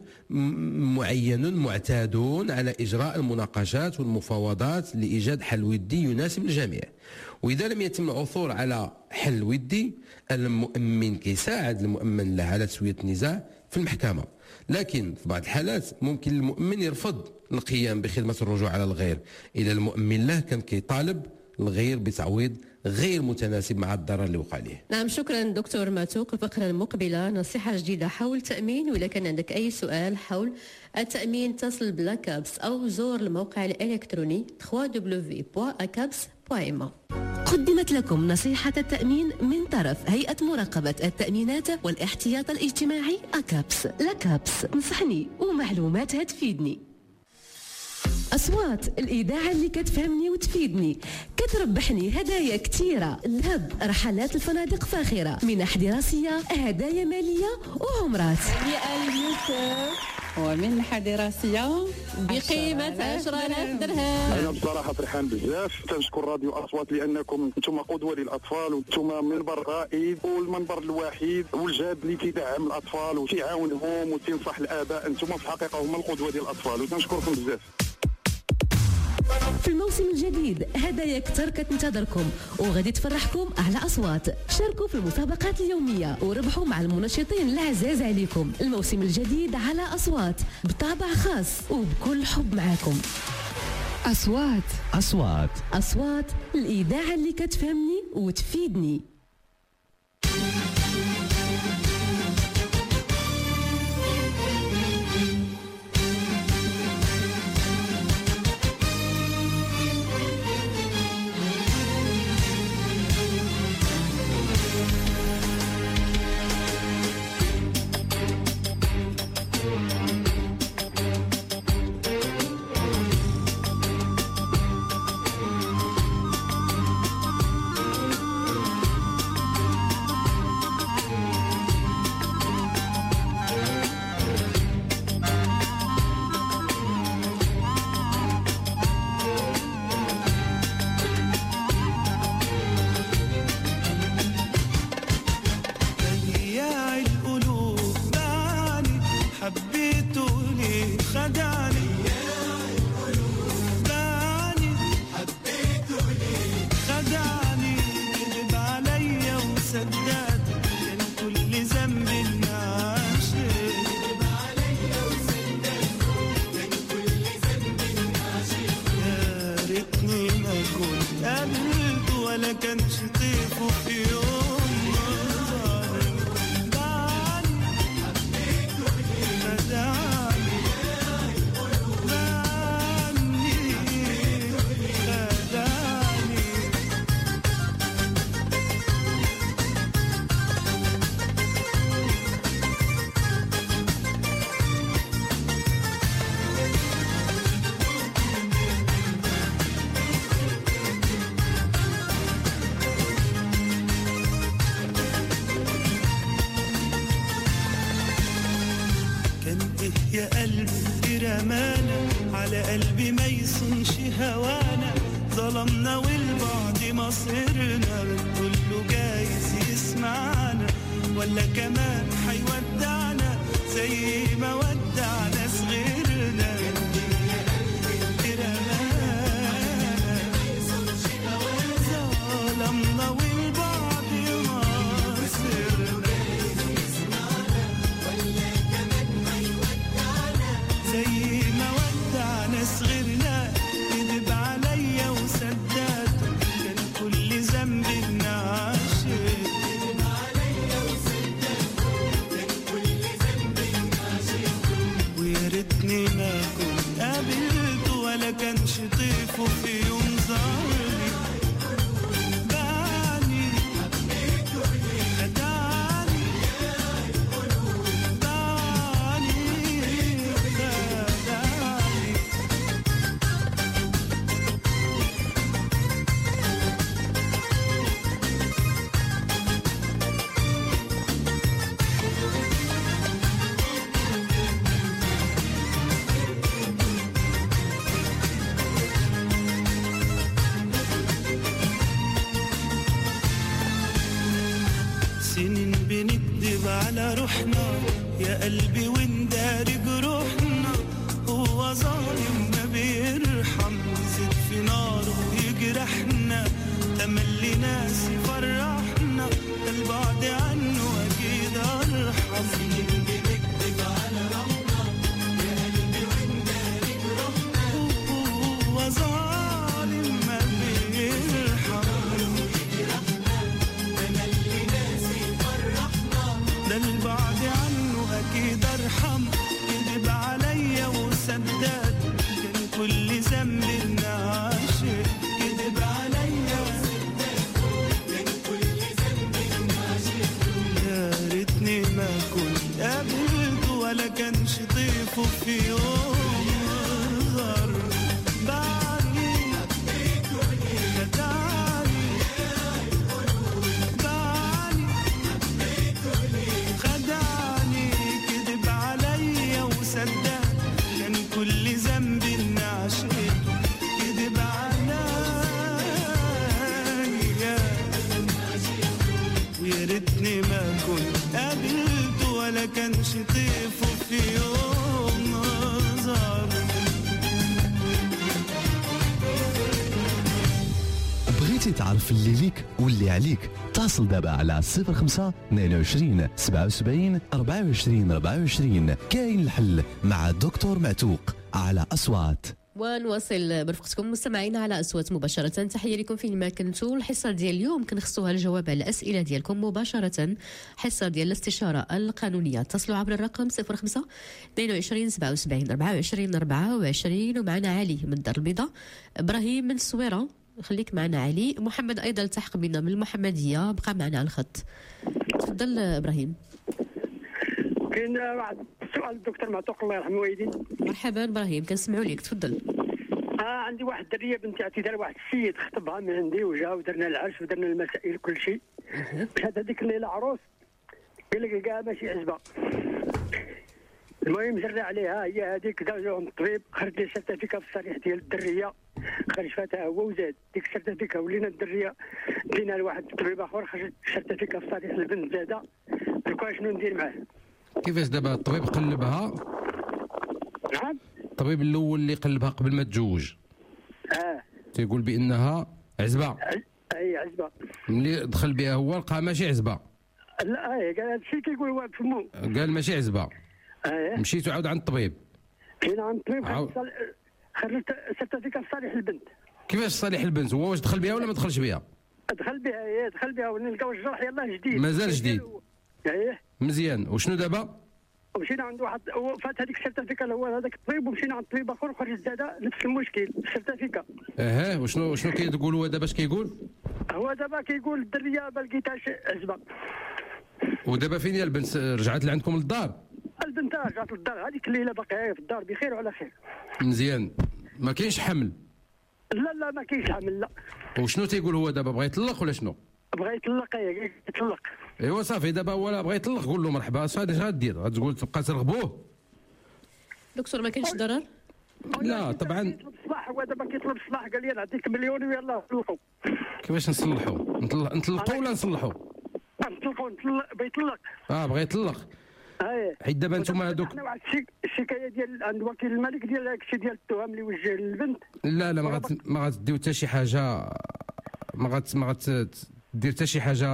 معينون معتادون على اجراء المناقشات والمفاوضات لايجاد حل ودي يناسب الجميع. واذا لم يتم العثور على حل ودي المؤمن كيساعد المؤمن له على تسويه النزاع في المحكمه. لكن في بعض الحالات ممكن المؤمن يرفض القيام بخدمه الرجوع على الغير الى المؤمن له كان كيطالب الغير بتعويض غير متناسب مع الضرر اللي وقع ليه. نعم، شكرا دكتور معتوق. الفقرة المقبلة نصيحة جديدة حول التأمين، وإذا كان عندك أي سؤال حول التأمين اتصل بلاكابس أو زور الموقع الإلكتروني دبليو دبليو دبليو بوان أكابس بوان إم. قدمت لكم نصيحة التأمين من طرف هيئة مراقبة التأمينات والاحتياط الاجتماعي أكابس. لاكابس، نصحني ومعلومات هتفيدني. أصوات الإذاعة اللي كتفهمني وتفيدني، كتربحني هدايا كتيرة، ذهب، رحلات الفنادق فاخرة، منح دراسية، هدايا مالية وعمرات. يا اليوسف ومنحة دراسية بقيمة عشرة آلاف درهم. أنا بصراحة فرحان بزاف، تنشكر راديو أصوات لأنكم أنتم قدوة للأطفال وأنتم منبر رائد والمنبر الوحيد والجاد اللي تدعم الأطفال وتعاونهم وتنصح الآباء. أنتم في الحقيقة هما القدوة ديال الأطفال وتنشكركم بزاف. في الموسم الجديد هدايا كتر كتنتظركم وغادي تفرحكم على أصوات. شاركوا في المسابقات اليومية وربحوا مع المنشطين العزاز عليكم. الموسم الجديد على أصوات بطابع خاص وبكل حب معاكم. أصوات أصوات أصوات الإذاعة اللي كتفهمني وتفيدني. قلبي رمانا على قلبي ما يصونش هوانا ظلمنا والبعد مصيرنا كله جايز يسمعنا ولا كمان حيودعنا زي ما ودعنا صغيرنا ظلمنا والبعد مصيرنا زي ما ودعنا صغيرنا كذب عليا وسداته كان كل ذنب النعاشق كذب عليا وسداته كان كل ذنب النعاشق ويا ريتني ما كنت قابلته ولا كانش طيفه في يوم ظهري بعني حبيته خدعني سنين بنكذب على روحنا يا قلبي ونداري جروحنا هو ظالم ما بيرحم زيد في ناره يجرحنا تملي ناس يفرحنا البعد عنه اكيد ارحم سنين بنكذب على روحنا يا قلبي ونداري جروحنا هو ظالم ما بيرحم ده البعد عنه اكيد ارحم كذب عليا وسداد كان كل ذنب النعاشق كذب عليا وسداد كان كل ذنب النعاشق يا ريتني ما كنت قابلته ولا كانش طيفه في يوم ظهر بعدي حبيته خدعني خدعني كذب عليا وسداد كان كل ذنب عشقته كذب عليا ويا ريتني ما كنت قابلته ولا كانش طيفه في يوم ظهر. بغيتي تعرف اللي ليك واللي عليك اتصل دابا على صفر خمسة اثنين وعشرين سبعة وسبعين أربعة وعشرين أربعة وعشرين. كاين الحل مع الدكتور معتوق على أصوات. ونواصل برفقتكم مستمعين على أصوات مباشرة. تحية لكم فيما كنتوا. الحصة ديال اليوم كنخصوها الجواب على الأسئلة ديالكم مباشرة. حصة ديال الاستشارة القانونية. اتصلوا عبر الرقم صفر خمسة اثنين وعشرين سبعة وسبعين أربعة وعشرين أربعة وعشرين. ومعنا علي من الدار البيضاء، إبراهيم من الصويرة، خليك معنا علي، محمد أيضا التحق بنا من المحمدية، بقى معنا على الخط. تفضل إبراهيم. كاين واحد السؤال الدكتور معتوق الله يرحمه والدين. مرحبا إبراهيم، كنسمعوا لك، تفضل. اه عندي واحد الدريه بنتي اعتذار واحد السيد خطبها من عندي وجا ودرنا العرس ودرنا المسائل كل شيء. مشات هذيك الليله عروس قال لك كاع ماشي عزبه. المهم جرى عليها هي هذيك داو الطبيب خرج لي سيرتيفيكا في الصريح ديال الدريه، خرج فاتها هو وزاد ديك السيرتيفيكا ولينا الدريه دينا لواحد الطبيب اخر خرج سيرتيفيكا في الصريح البنت زاده. دوكا شنو ندير معاه؟ كيفاش دابا الطبيب قلبها؟ نعم الطبيب الاول اللي قلبها قبل ما تزوج اه تيقول بانها عزبه. اي عزبه. ملي دخل بها هو لقى ماشي عزبه. لا اي قال هذا الشيء كيقول هو بفمو. قال ماشي عزبه. اه مشيتو عاود عند الطبيب. مشينا عند الطبيب عاود. خرجت سيرتيفيكا في صالح البنت. كيفاش صالح البنت؟ هو واش دخل بها ولا ما دخلش بها؟ دخل بها ايه دخل بها ونلقاو الجرح يلاه جديد. مازال جديد. ايه مزيان. وشنو دابا؟ ومشينا عند واحد فات هذيك السيرتيفيكا الاول هذاك الطبيب ومشينا عند طبيب اخر وخرج زاده نفس المشكل السيرتيفيكا. اها وشنو شنو كيقول هو دابا؟ اش كيقول؟ هو دابا كيقول الدريه ما لقيتهاش عزبه. ودابا فين هي البنت؟ رجعت لعندكم للدار؟ البنت رجعت للدار هذيك الليله باقيه في الدار بخير وعلى خير. مزيان. ما كاينش حمل؟ لا لا ما كاينش حمل لا. وشنو تيقول هو دابا؟ بغا يطلق ولا شنو؟ بغا يطلق ايه يطلق. ايوا صافي دابا هو بغا يطلق قول له مرحبا. اش غادي غدير؟ غتقول تبقى ترغبوه؟ دكتور ما كاينش ضرر؟ لا طبعا. الصباح هو دابا كيطلب الصباح قال لي نعطيك مليون ويلاه نطلقوا. كيفاش نصلحوا؟ نطلقوا ولا نصلحوا؟ نطلقوا نطلق بيطلق. اه بغا يطلق. اييه حيت دابا نتوما هذوك حنا واحد الشكايه ديال عند وكيل الملك ديال داك الشيء ديال التهم اللي وجه للبنت. لا لا ما غات ما غتديو حتى شي حاجه، ما غات ما غتدير حتى شي حاجه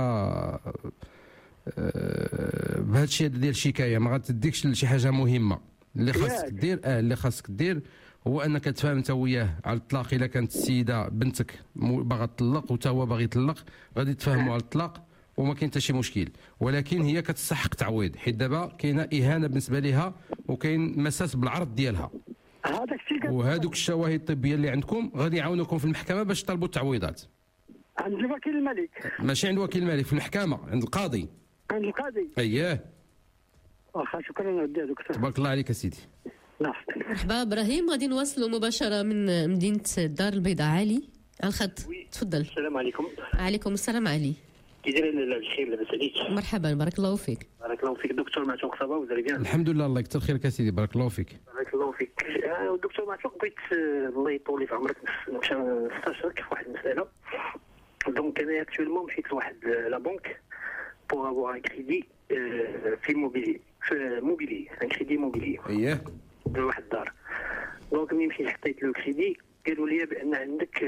بهذا الشيء ديال الشكايه، ما غتديكش لشي حاجه مهمه. اللي خاصك دير اه اللي خاصك دير هو انك تفاهم انت وياه على الطلاق. الا كانت السيده بنتك باغا تطلق وتا هو باغي يطلق غادي تفاهموا على الطلاق وما كاين حتى شي مشكل، ولكن هي كتستحق تعويض حيت دابا كاينه اهانه بالنسبه لها وكاين مساس بالعرض ديالها. هذاك الشيء وهذوك الشواهد الطبيه اللي عندكم غادي يعاونوكم في المحكمه باش تطلبوا التعويضات. عند وكيل الملك؟ ماشي عند وكيل الملك، في المحكمه عند القاضي. عند القاضي؟ اييه. واخا شكرا ودي دكتور. تبارك الله عليك اسيدي. مرحبا ابراهيم، غادي نواصلوا مباشره من مدينه الدار البيضاء. علي على الخط، تفضل. السلام عليكم. عليكم السلام علي. كي دايرين بخير لاباس عليك؟ مرحبا بارك الله فيك. بارك الله فيك دكتور معتوق، صافا وزاري بيان؟ الحمد لله الله يكثر خيرك اسيدي، بارك الله فيك. بارك الله فيك. دكتور معتوق بغيت الله يطول في عمرك نمشي نستشرك في واحد المساله. دونك انا اكتوالمون مشيت لواحد لا بنك بور افوار ان كريدي في موبيلي في موبيلي ان كريدي موبيلي. اييه. لواحد الدار. دونك ملي مشيت حطيت له الكريدي قالوا لي بان عندك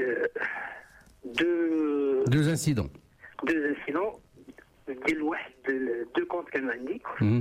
دو دو انسيدون دو انسيدون ديال واحد دو كونت كانوا عندي.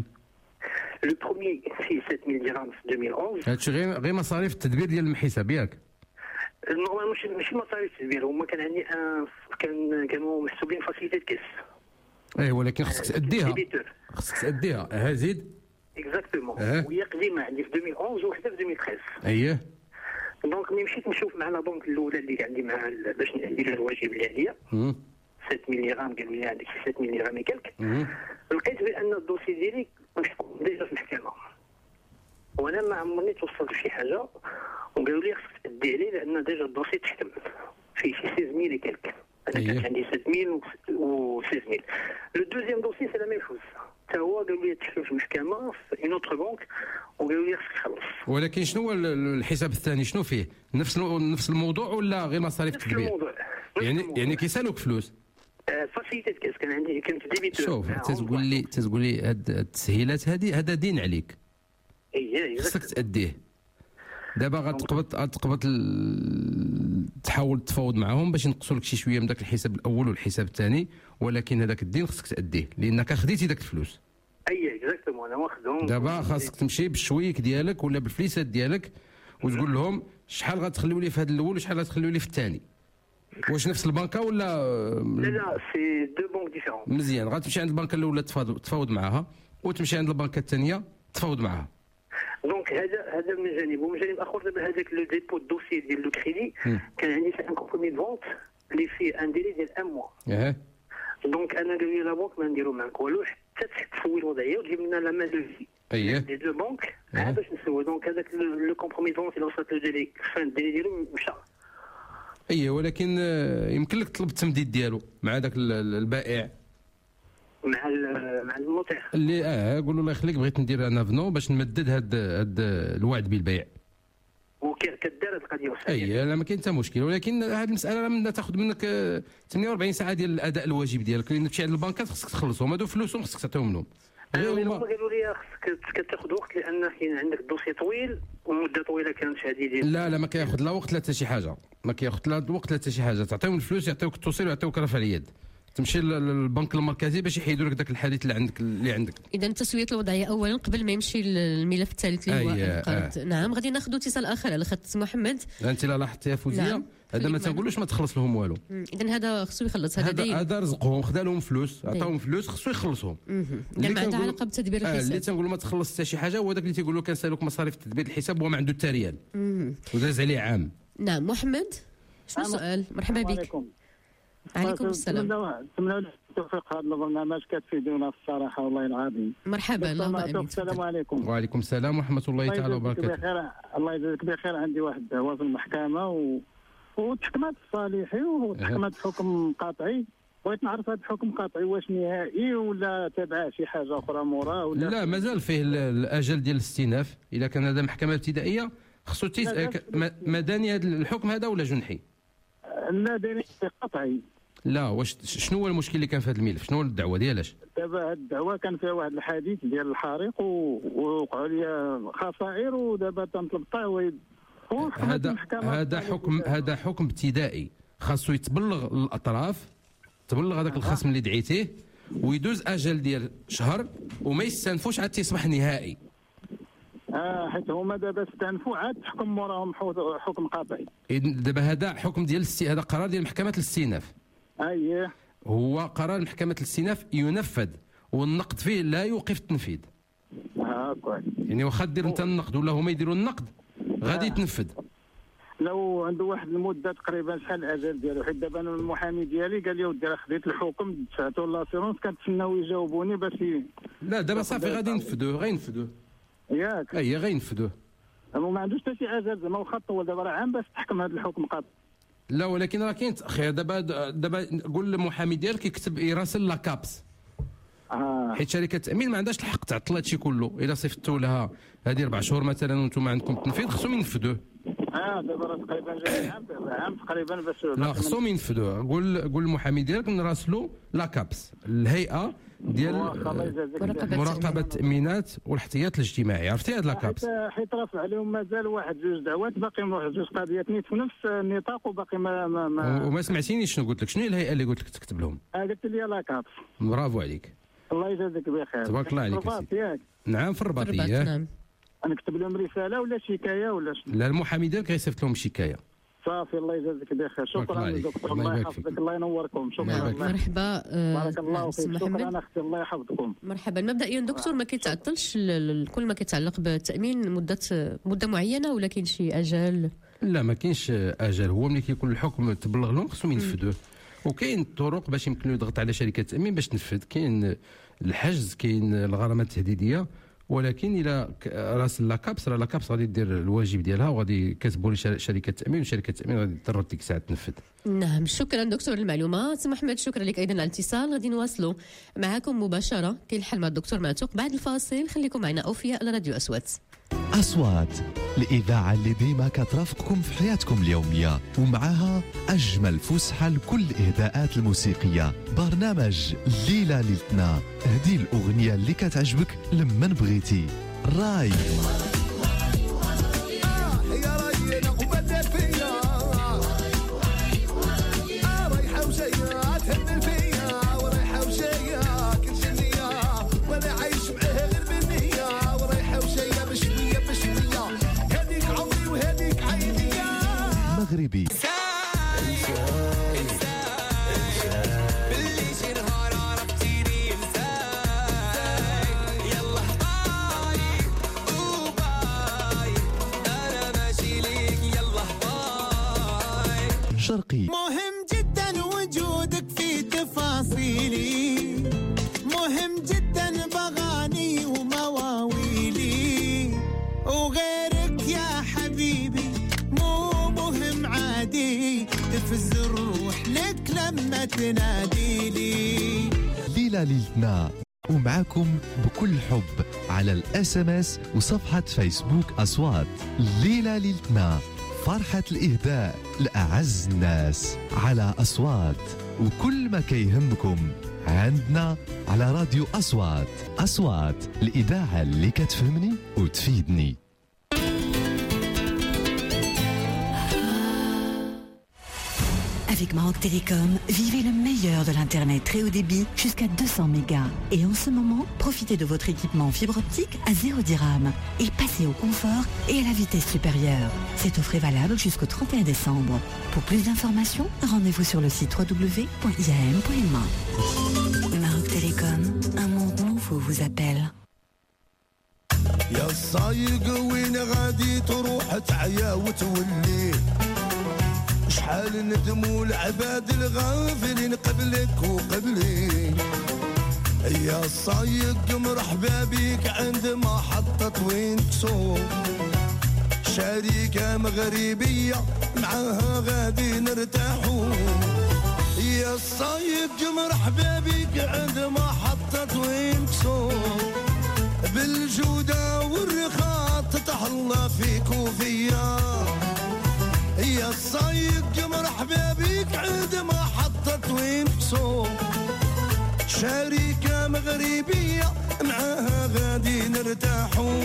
لو بروميي فيه سبعة مية درهم في ألفين وأحد عشر. هادشي غير غير مصاريف التدبير ديال الحساب ياك؟ نورمالمون ماشي ماشي مصاريف التدبير، هما كان عندي ان كان كانوا محسوبين فاسيليتي كاس. ايه ولكن خصك تأديها، خصك تأديها. ها زيد. اكزاكتومون. وهي قديمه عندي في ألفين وأحد عشر وحده في ألفين وثلاثة عشر. اييه. دونك ملي مشيت نشوف مع لا بنك الاولى اللي عندي معها باش ندير الواجب اللي عليا سبعة مية درهم، قالوا لي عندك سبعة مية درهم كلك. لقيت بان الدوسي ديالي محكوم ديجا في المحكمه، وانا ما عمرني توصلت لشي حاجه، وقالوا لي خصك تدي عليه لان ديجا الدوسي تحكم فيه شي ستة مية كلك. انا كانت عندي سبعة مية و ستة مية. لو دوزيام دوسي سي لا ميم شوز، حتى هو قالوا لي تحكم في المحكمه في اون اوتر بنك وقالوا لي خصك تخلص. ولكن شنو هو الحساب الثاني؟ شنو فيه؟ نفس نفس الموضوع ولا غير مصاريف التدبير؟ نفس الموضوع. يعني يعني كيسالوك فلوس؟ فاسيليتي كاس كان عندي كنت ديبيتور. شوف تتقول لي تتقول لي هاد التسهيلات هذه هذا دين عليك. اييه خصك تأديه. دابا غتقبط غتقبط تحاول تفاوض معاهم باش ينقصوا لك شي شويه من داك الحساب الاول والحساب الثاني، ولكن هذاك الدين خصك تأديه لانك خديتي داك الفلوس. اييه اكزاكتومون انا واخدهم. دابا خاصك تمشي بالشويك ديالك ولا بالفليسات ديالك وتقول لهم شحال غتخليو لي في هذا الاول وشحال غتخليو لي في الثاني. واش نفس البنكه ولا؟ لا لا سي دو بنك ديفيرون. مزيان، غتمشي عند البنكه الاولى تفاوض معاها وتمشي عند البنكه الثانيه تفاوض معاها. دونك هذا هذا من جانب، ومن جانب اخر دابا هذاك لو ديبو دوسي ديال لو كريدي كان عندي ان كومبرومي دو فونت اللي فيه ان ديلي ديال ان موا. اه دونك انا قالوا لي لا بنك ما نديرو معاك والو حتى تحول الوضعيه وتجيب لنا لا مان دوفي. اييه دي دو بنك عاد باش نسوي. دونك هذاك لو كومبرومي دو فونت اللي وصلت له ديلي فان ديلي ديالو مشى. اييه ولكن يمكن لك تطلب التمديد ديالو مع ذاك البائع، مع مع النوتير اللي اه قول له الله يخليك بغيت ندير انا فنو باش نمدد هاد هاد الوعد بالبيع. وكدار القضيه. اي لا ما كاين حتى مشكل، ولكن هذه المساله من تاخذ منك ثمانية وأربعين ساعه ديال الاداء الواجب ديالك، لان تمشي عند البنكات خصك تخلصهم، هادو فلوسهم خصك تعطيهم لهم. هما قالوا لي خصك تاخذ وقت لان كاين عندك دوسي طويل ومده طويله كانت هذه ديال. لا لا ما كياخذ لا وقت لا حتى شي حاجه، ما كياخذ لا وقت لا حتى شي حاجه، تعطيهم الفلوس يعطيوك التوصيل ويعطيوك رفع اليد، تمشي للبنك المركزي باش يحيدوا لك داك الحديث اللي عندك اللي عندك. اذا تسويه الوضعيه اولا قبل ما يمشي للملف الثالث اللي هو القرض. نعم غادي ناخذ اتصال اخر على خط محمد. انت لا لاحظتي يا فوزيه نعم. هذا ما تنقولوش ما تخلص لهم والو. اذا هذا خصو يخلص، هذا هذا هذا رزقهم، خدا لهم فلوس عطاهم فلوس خصو يخلصهم. اللي ما عندها علاقه بتدبير الحساب. اللي تنقولوا ما تخلص حتى شي حاجه هو داك اللي تيقول له كنسالوك مصاريف تدبير الحساب وهو ما عنده حتى ريال وداز عليه عام. نعم محمد شنو السؤال؟ مرحبا بك. عليكم. عليكم السلام. نتمنى التوفيق هذا البرنامج كتفيدونا الصراحه والله العظيم. مرحبا اللهم امين. السلام عليكم. وعليكم السلام ورحمه الله تعالى وبركاته. بخير الله يجزيك بخير. عندي واحد دعوه في المحكمه و... وتحكمت في صالحي وتحكمت بحكم قاطعي بغيت نعرف هذا الحكم قطعي واش نهائي ولا تابعه شي حاجه اخرى موراه ولا لا مازال فيه ال- الاجل ديال الاستئناف. اذا كان هذا محكمه ابتدائيه خصو تيس... لا، ك- م- مدني هذا الحكم هذا ولا جنحي؟ لا دايرين قطعي. لا واش شنو هو المشكل اللي كان في هذا الملف؟ شنو هو الدعوه ديالاش؟ دابا هاد الدعوه كان فيها واحد الحديث ديال الحريق و- ووقعوا لي خسائر ودابا تنطلب التعويض. هذا هذا حكم هذا حكم ابتدائي خاصو يتبلغ الاطراف، تبلغ هذاك الخصم اللي دعيتيه ويدوز اجل ديال شهر وما يستنفوش عاد تصبح نهائي. اه حيت هما دابا استنفوا عاد تحكم موراهم حو- حكم قطعي. إذن دابا هذا حكم ديال الاستي... هذا قرار ديال محكمه الاستئناف. اييه هو قرار محكمه الاستئناف ينفذ والنقد فيه لا يوقف التنفيذ. اه كويس. يعني واخا دير انت النقد ولا هما يديروا النقد غادي يتنفذ. لو عنده واحد المده تقريبا شحال الاجل ديالو، حيت دابا انا المحامي ديالي قال لي ودي راه خديت الحكم دفعته لاسيرونس كنتسناو يجاوبوني باش ي... لا دابا صافي غادي ينفذوه غينفذوه. ياك اي غينفذوه. هو ما عندوش حتى شي اجل زعما واخا طول دابا راه عام باش تحكم هذا الحكم قط. لا ولكن راه كاين تاخير. دابا دابا قول للمحامي ديالك يكتب يراسل لاكابس. آه. حيت شركه التامين ما عندهاش الحق تعطل هادشي كله. الا صيفطوا لها هذه اربع شهور مثلا وانتم عندكم التنفيذ خصهم ينفذوه. اه دابا راه تقريبا جاي عام عام تقريبا باش لا خصهم ينفذوه. قول قول للمحامي ديالك نراسلوا لاكابس الهيئه ديال مراقبه التامينات والاحتياط الاجتماعي. عرفتي هاد لاكابس؟ حيت حيت رافع عليهم مازال واحد جوج دعوات باقي واحد جوج قضيات نيت في نفس النطاق وباقي ما ما, ما وما سمعتينيش شنو قلت لك؟ شنو هي الهيئه اللي قلت لك تكتب لهم؟ آه قلت لي لاكابس. برافو عليك. الله يجازيك بخير. تبارك الله عليك الرباط ياك. نعم في الرباطيه. نعم. نكتب لهم رساله ولا شكايه ولا شنو؟ لا المحامي ديالك غيصيفط لهم شكايه. صافي الله يجازيك بخير. شكرا دكتور الله يحفظك الله ينوركم. شكرا. مرحبا. بارك الله فيك. شكرا اختي الله يحفظكم. مرحبا. مبدئيا دكتور ما كيتعطلش ال- ال- كل ما كيتعلق بالتامين مده مده معينه ولا كاين شي اجل؟ لا ما كاينش اجل. هو ملي كيكون الحكم تبلغ لهم خصهم ينفذوه. وكاين طرق باش يمكن له يضغط على شركه التامين باش تنفذ. كاين الحجز كاين الغرامات التهديديه. ولكن الى راسل لاكابس راه لاكابس غادي دير الواجب ديالها وغادي كتبوا لشركه التامين وشركه التامين غادي تضطر ديك الساعه تنفذ. نعم شكرا دكتور للمعلومات. سي محمد شكرا لك ايضا على الاتصال. غادي نواصلوا معكم مباشره كاين الحل مع الدكتور معتوق بعد الفاصل. خليكم معنا اوفياء على راديو اصوات. أصوات الإذاعة اللي ديما كترافقكم في حياتكم اليومية ومعها أجمل فسحة لكل الإهداءات الموسيقية. برنامج ليلة ليلتنا. هدي الأغنية اللي كتعجبك لمن بغيتي. راي مغربي. شرقي. مهم جدا وجودك في تفاصيلي، مهم جدا بغاني ومواويلي، وغيرك يا حبيبي مو مهم عادي، تفز الروح لك لما تنادي لي. ليلة ليلتنا ومعاكم بكل حب على الاس ام اس وصفحة فيسبوك أصوات. ليلة ليلتنا فرحة الإهداء لأعز الناس على أصوات. وكل ما كيهمكم عندنا على راديو أصوات. أصوات الإذاعة اللي كتفهمني وتفيدني. Avec Maroc Télécom, vivez le meilleur de l'Internet très haut débit jusqu'à deux cents mégas. Et en ce moment, profitez de votre équipement fibre optique à zéro dirham et passez au confort et à la vitesse supérieure. Cette offre est valable jusqu'au trente et un décembre. Pour plus d'informations, rendez-vous sur le site w w w point i a m point m a. Maroc Télécom, un monde nouveau vous appelle. يا الصايق وين غادي تروح تعيا وتولي، شحال ندموا العباد الغافلين قبلك وقبلي. يا الصايق مرحبا بيك عند محطة وينكسو، شركة مغربية معاها غادي نرتاحو. يا الصايق جمر حبابي قعد محطة وين كسور بالجودة والرخاء تتهلا فيك وفيا يا الصايق جمر حبابي قعد محطة وين كسور شركة مغربية معاها غادي نرتاحو.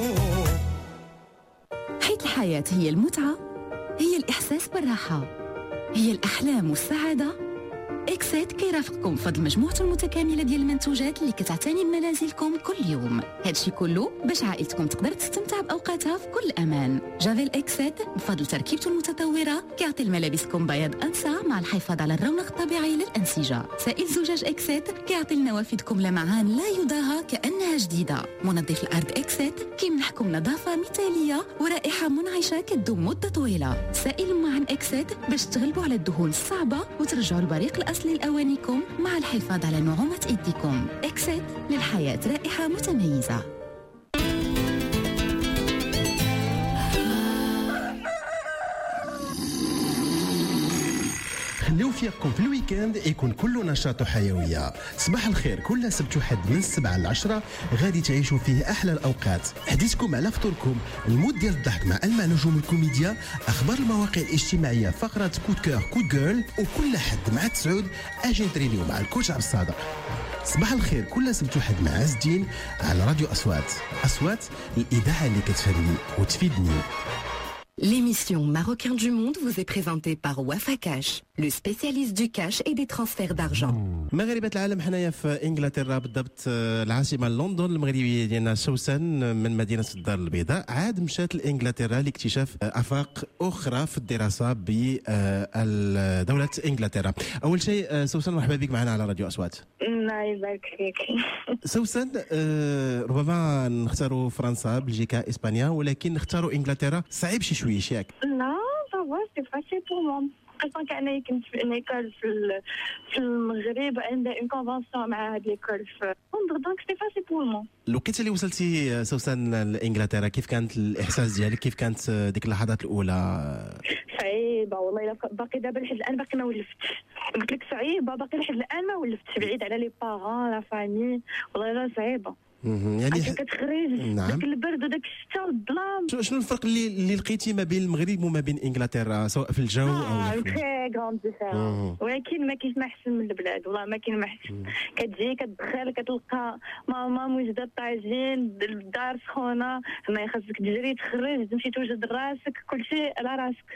حيث الحياة هي المتعة، هي الإحساس بالراحة، هي الأحلام والسعادة. إكسات كيرافقكم فضل مجموعة المتكاملة ديال المنتوجات اللي كتعتني بمنازلكم كل يوم. هادشي كله باش عائلتكم تقدر تستمتع بأوقاتها في كل أمان. جافيل إكسات بفضل تركيبته المتطورة كيعطي لملابسكم بياض أنسع مع الحفاظ على الرونق الطبيعي للأنسجة. سائل زجاج إكسات كيعطي لنوافذكم لمعان لا يضاهى كأنها جديدة. منظف الأرض إكسات كيمنحكم نظافة مثالية ورائحة منعشة كتدوم مدة طويلة. سائل معن إكسات باش تغلبوا على الدهون الصعبة وترجعوا البريق الأصلي لأوانيكم مع الحفاظ على نعومة إيديكم. إكسات للحياة رائحة متميزة. خليو فيكم في الويكاند يكون كله نشاط وحيوية. صباح الخير كل سبت وحد من السبعة للعشرة غادي تعيشوا فيه أحلى الأوقات. حديثكم على فطوركم، المود ديال الضحك مع ألمع نجوم الكوميديا، أخبار المواقع الاجتماعية، فقرة كود كور كود جيرل، وكل حد مع تسعود أجي نترينيو مع الكوتش عبد الصادق. صباح الخير كل سبت وحد مع عز الدين على راديو أصوات. أصوات الإذاعة اللي كتفهمني وتفيدني. L'émission Marocain du Monde vous est présentée par Wafa Cash, le spécialiste du cash et des transferts d'argent. مغاربة العالم حنايا في انجلترا بالضبط العاصمة لندن. المغربية ديالنا سوسن من مدينة الدار البيضاء عاد مشات لانجلترا لاكتشاف آفاق أخرى في الدراسة بدولة انجلترا. أول شيء سوسن مرحبا بك معنا على راديو أصوات. الله يبارك فيك. سوسن ربما نختاروا فرنسا بلجيكا إسبانيا ولكن نختاروا انجلترا صعيب شي شويه ياك؟ لا صافا سي فاسيل بور مون. خاصة كأنني كنت في ايكول في في المغرب عندها اون كونفونسيون مع هاد ليكول في لندن دونك سي فاسيل بور مون. لو كنت اللي وصلتي سوسن لانجلترا كيف كانت الاحساس ديالك؟ كيف كانت ديك اللحظات الاولى؟ صعيبه والله باقي دابا لحد الان باقي ما ولفتش. قلت لك صعيبه باقي لحد الان ما ولفتش بعيد على لي بارون لا فامي والله لا صعيبه. يعني كتخرج نعم. داك البرد وداك الشتا والظلام. شنو الفرق اللي اللي لقيتي ما بين المغرب وما بين انجلترا سواء في الجو آه او تري غراند ديفيرونس. ولكن ما كاينش ما احسن من البلاد والله ما كاين ما احسن. كتجي كتدخل كتلقى ماما موجده الطاجين الدار سخونه ما خاصك تجري تخرج تمشي توجد راسك كلشي على راسك.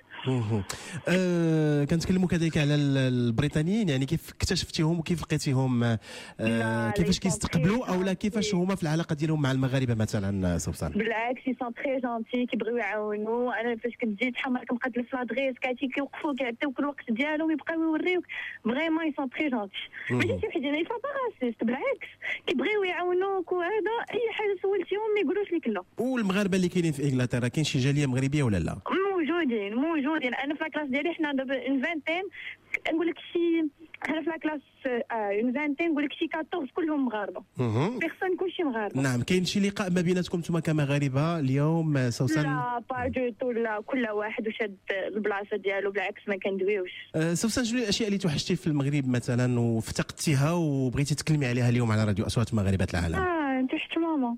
أه كنتكلموا كذلك على البريطانيين يعني كيف اكتشفتيهم وكيف لقيتيهم أه كيفاش كيستقبلوا او لا كيفاش هما في العلاقه ديالهم مع المغاربه مثلا سوسن؟ بالعكس سي سون تري جونتي كيبغيو يعاونوا. انا فاش كنت جيت شحال مره كنبقى في لادريس كاعتي كيوقفوا كيعطيوك الوقت ديالهم يبقاو يوريوك فريمون سي سون تري جونتي. ماشي شي وحدين يفا با راسيست بالعكس كيبغيو يعاونوك وهذا اي حاجه سولتيهم ما يقولوش لك لا. والمغاربه اللي كاينين في انجلترا كاين شي جاليه مغربيه ولا لا؟ موجودين موجودين. انا في الكلاس ديالي حنا دابا اون فانتين نقول لك شي حنا في الكلاس اون فانتين نقول لك شي أربعطاش كلهم مغاربه. بيرسون كلشي مغاربه. نعم كاين شي لقاء ما بيناتكم نتوما كمغاربه اليوم سوسن؟ لا با دو تو لا كل واحد وشاد البلاصه ديالو بالعكس ما كندويوش. أه سوسن شنو الاشياء اللي توحشتي في المغرب مثلا وافتقدتيها وبغيتي تكلمي عليها اليوم على راديو اصوات مغاربه العالم؟ اه تحت ماما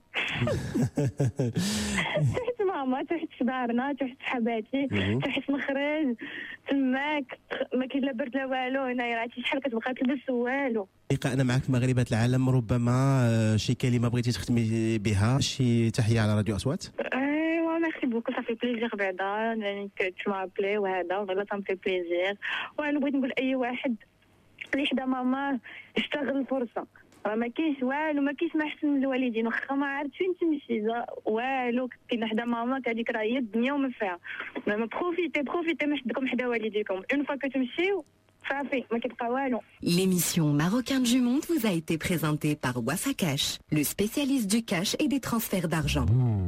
تحت ماما تحت دارنا تحت صحاباتي تحت نخرج تماك ما كاين لا برد لا والو. هنايا عرفتي شحال كتبقى تلبس والو. لقاءنا معك في مغاربه العالم ربما شي كلمه بغيتي تختمي بها شي تحيه على راديو اصوات؟ ايوا ميرسي بوكو صافي بليزير بعدا يعني تو مابلي وهذا والله صافي بليزير. وانا بغيت نقول اي واحد اللي حدا ماما يشتغل الفرصه راه ما كاينش والو ما كاينش ما احسن من الوالدين واخا ما عرفت فين تمشي والو كاين حدا ماما هذيك راه هي الدنيا وما فيها. ما بروفيتي بروفيتي ما حدكم حدا والديكم اون فوا كتمشيو صافي ما كيبقى والو. L'émission Marocain du Monde vous a été présentée par Wafa Cash, le spécialiste du cash et des transferts d'argent.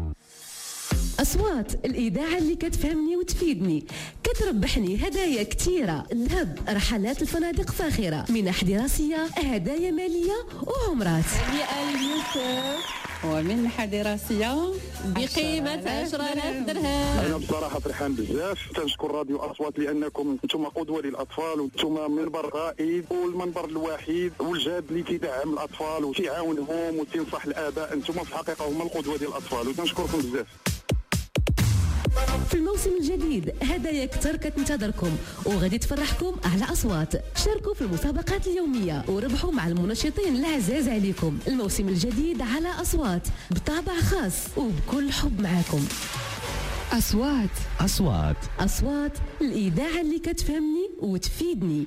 أصوات الإذاعة اللي كتفهمني وتفيدني كتربحني هدايا كتيرة ذهب رحلات الفنادق فاخرة منح دراسية هدايا مالية وعمرات. هنيئا ليوسف ومنحة دراسية بقيمة عشرة آلاف درهم. انا بصراحه فرحان بزاف، تنشكر راديو اصوات لانكم انتم قدوه للاطفال، وانتم منبر رائد والمنبر الوحيد والجاد اللي تدعم الاطفال وتعاونهم وتنصح الاباء. انتم في الحقيقه هما القدوه ديال الاطفال، وتنشكركم بزاف. في الموسم الجديد هدايا كتر كتنتظركم وغادي تفرحكم على أصوات. شاركوا في المسابقات اليومية وربحوا مع المنشطين العزاز عليكم. الموسم الجديد على أصوات بطابع خاص وبكل حب معاكم. أصوات أصوات أصوات الإذاعة اللي كتفهمني وتفيدني.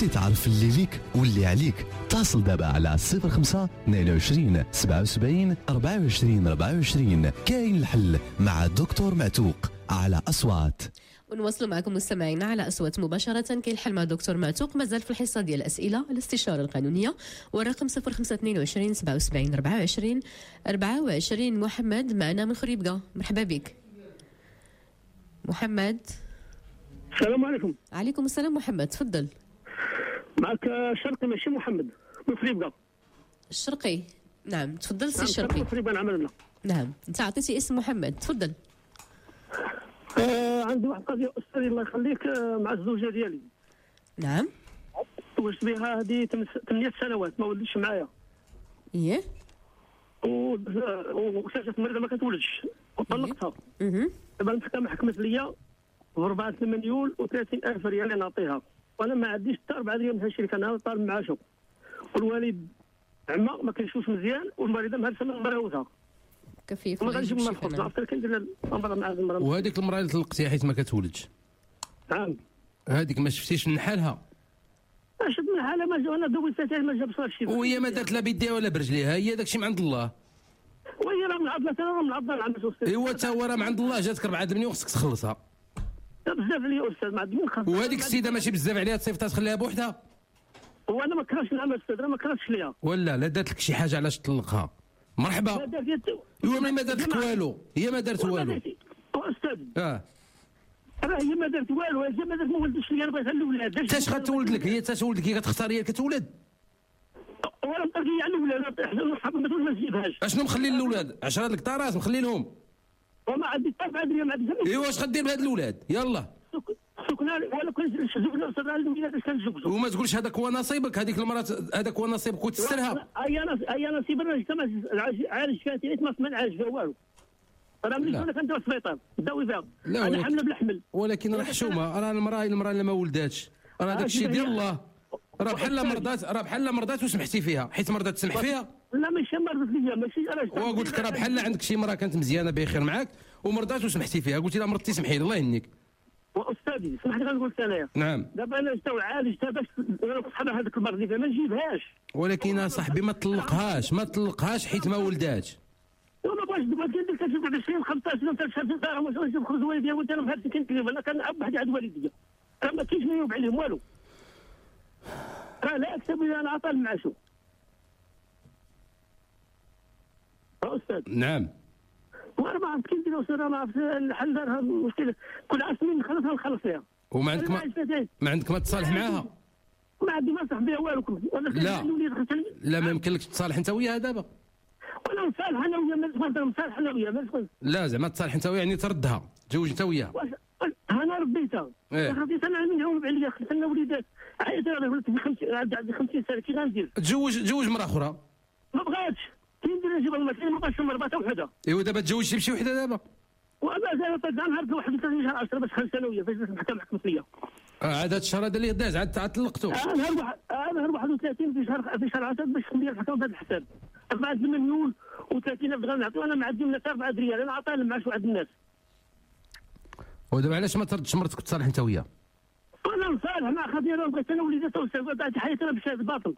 بغيتي تعرف اللي ليك واللي عليك، اتصل دابا على صفر خمسة اثنين وعشرين سبعة وسبعين أربعة وعشرين أربعة وعشرين. كاين الحل مع دكتور معتوق على أصوات. ونواصلوا معكم مستمعينا على أصوات مباشرة. كاين الحل مع دكتور معتوق، مازال في الحصة ديال الأسئلة الاستشارة القانونية، والرقم صفر خمسة اثنين وعشرين سبعة وسبعين أربعة وعشرين أربعة وعشرين. محمد معنا من خريبكة، مرحبا بك محمد. السلام عليكم. عليكم السلام محمد، تفضل. معك شرقي ماشي محمد من خريبكة. الشرقي، نعم تفضل سي نعم الشرقي. من خريبكة نعمل. نعم انت عطيتي اسم محمد، تفضل. آه عندي واحد القضيه استاذي الله يخليك، آه مع الزوجه ديالي. نعم. تزوجت بها هذه ثمانية سنوات ما ولدتش معايا. ايه. واكتشفت مريضه ما كتولدش وطلقتها. اها. دابا المحكمه حكمت ليا ب أربعة مليون وثلاثين ألف ريال نعطيها، وانا ما عنديش حتى أربعة ريال من الشركه، انا طالب معاشه. والوالد عمى ما كيشوفش مزيان، والمريضه مهرسه من مراوتها. كفيف ما غنجيب لنا الخبز، عرفت كندير المراه مع هذه المراه. وهذيك المراه اللي طلقتيها حيت ما كتولدش، نعم هذيك ما شفتيش من حالها؟ شفت من حالها، ما جا انا دويتها ما جابش غير شي. وهي ما دارت لا بيديها ولا برجليها، هي داكشي من عند الله. وهي راه من عضلة انا راه من عضلة العمل استاذ. ايوا تا هو راه من عند الله، جاتك أربعة مليون خصك تخلصها. بزاف عليا استاذ، ما عندي من خاص. وهذيك السيده ماشي بزاف عليها تصيفطها تخليها بوحدها؟ وانا ما كرهتش العمل استاذ، انا ما كرهتش ليها. ولا لا دارت لك شي حاجه علاش تطلقها؟ مرحبا. ايوا ما دارت لك والو، هي ما دارت والو. استاذ اه راه هي ما دارت والو، هي ما دارت ما ولدتش لي، انا بغيتها الاولاد. اش غتولد لك؟ هي تتولد لك، هي كتختار هي كتولد. وانا مطلقيه على الاولاد، احنا صحاب ما ما نجيبهاش. اشنو مخلي الاولاد؟ عشرة الكطارات مخلي لهم. وما عندي حتى أربعة ريال ما عندي. ايوا اش غدير بهاد الاولاد؟ يلا سكنا ولا كنت زوجنا استاذ على الولاد اش كنزوجوا. وما تقولش هذاك هو نصيبك، هذيك المراه هذاك هو نصيبك وتسترها. اي انا اي نصيب انا عالج فيها تيت ما نعالج فيها والو. راه ملي كنا كندير في السبيطار نداوي فيها، انا حمله بالحمل. ولكن راه حشومه، راه المراه المراه اللي ما ولداتش، راه داك الشيء ديال الله. راه بحال مرضات، راه بحال مرضات وسمحتي فيها، حيت مرضات تسمح فيها. لا ماشي مرضت ليا، ماشي علاش. وقلت لك راه بحال عندك شي مراه كانت مزيانه بخير معاك ومرضات وسمحتي فيها، قلتي لها مرضتي سمحي لي الله يهنيك. واستاذي سمح لي غنقول لك انايا. نعم. دابا انا جيت عالجتها باش صحابها هذاك المرض اللي ما نجيبهاش. ولكن صاحبي ما تطلقهاش، ما تطلقهاش حيت ما ولداتش. وما بغاش دابا كندير كنشوف عشرين خمسطاش يوم ثلاث شهور في الدار واش نجيب خبز والديا، وانت انا مهرسي كنكذب، انا كنعب واحد عند والديا. راه ما كاينش ما يوب عليهم والو. راه لا اكتب الا انا عطاه المعاشو. استاذ. نعم. وانا ما عرفت كي ندير استاذ، ما عرفت الحل دارها المشكله، كل عشر سنين نخلصها نخلص فيها. وما عندك ما, ما عندك ما تصالح معاها؟ ما عندي ما نصح بها والو. لا لا ما يمكن لك تصالح انت وياها دابا. وانا مصالح انا وياها، ما نقدر مصالح انا وياها، ما نقدر. لا زعما تصالح انت وياها يعني تردها، تزوج انت وياها. انا ربيتها. إيه؟ ربيت انا عندي يعاون عليا، خلت لنا وليدات. عيط انا ولدت في خمسين، عندي خمسين سنه، كي غندير؟ تزوج تزوج مراه اخرى. ما بغاتش. كي ندير نجيب المكان ما بغاتش مربعه وحده. ايوا دابا تزوجتي بشي وحده دابا؟ وما زال طلع نهار واحد وثلاثين شهر عشرة باش خمس سنويه فاش المحكمه حكمت ليا. اه عاد هذا الشهر هذا اللي داز عاد عاد طلقتو. اه نهار واحد اه نهار واحد وثلاثين في شهر في شهر عشرة باش ندير الحكم بهذا الحساب. أربعة مليون وثلاثين ألف غنعطيو، انا معدي من أربعة ريال، انا عطاه المعاش واحد الناس. ودابا علاش ما تردش مرتك تصالح انت وياها؟ انا نصالح مع خديره، بغيت انا وليدات وعطيت حياتي انا بشهاده باطل.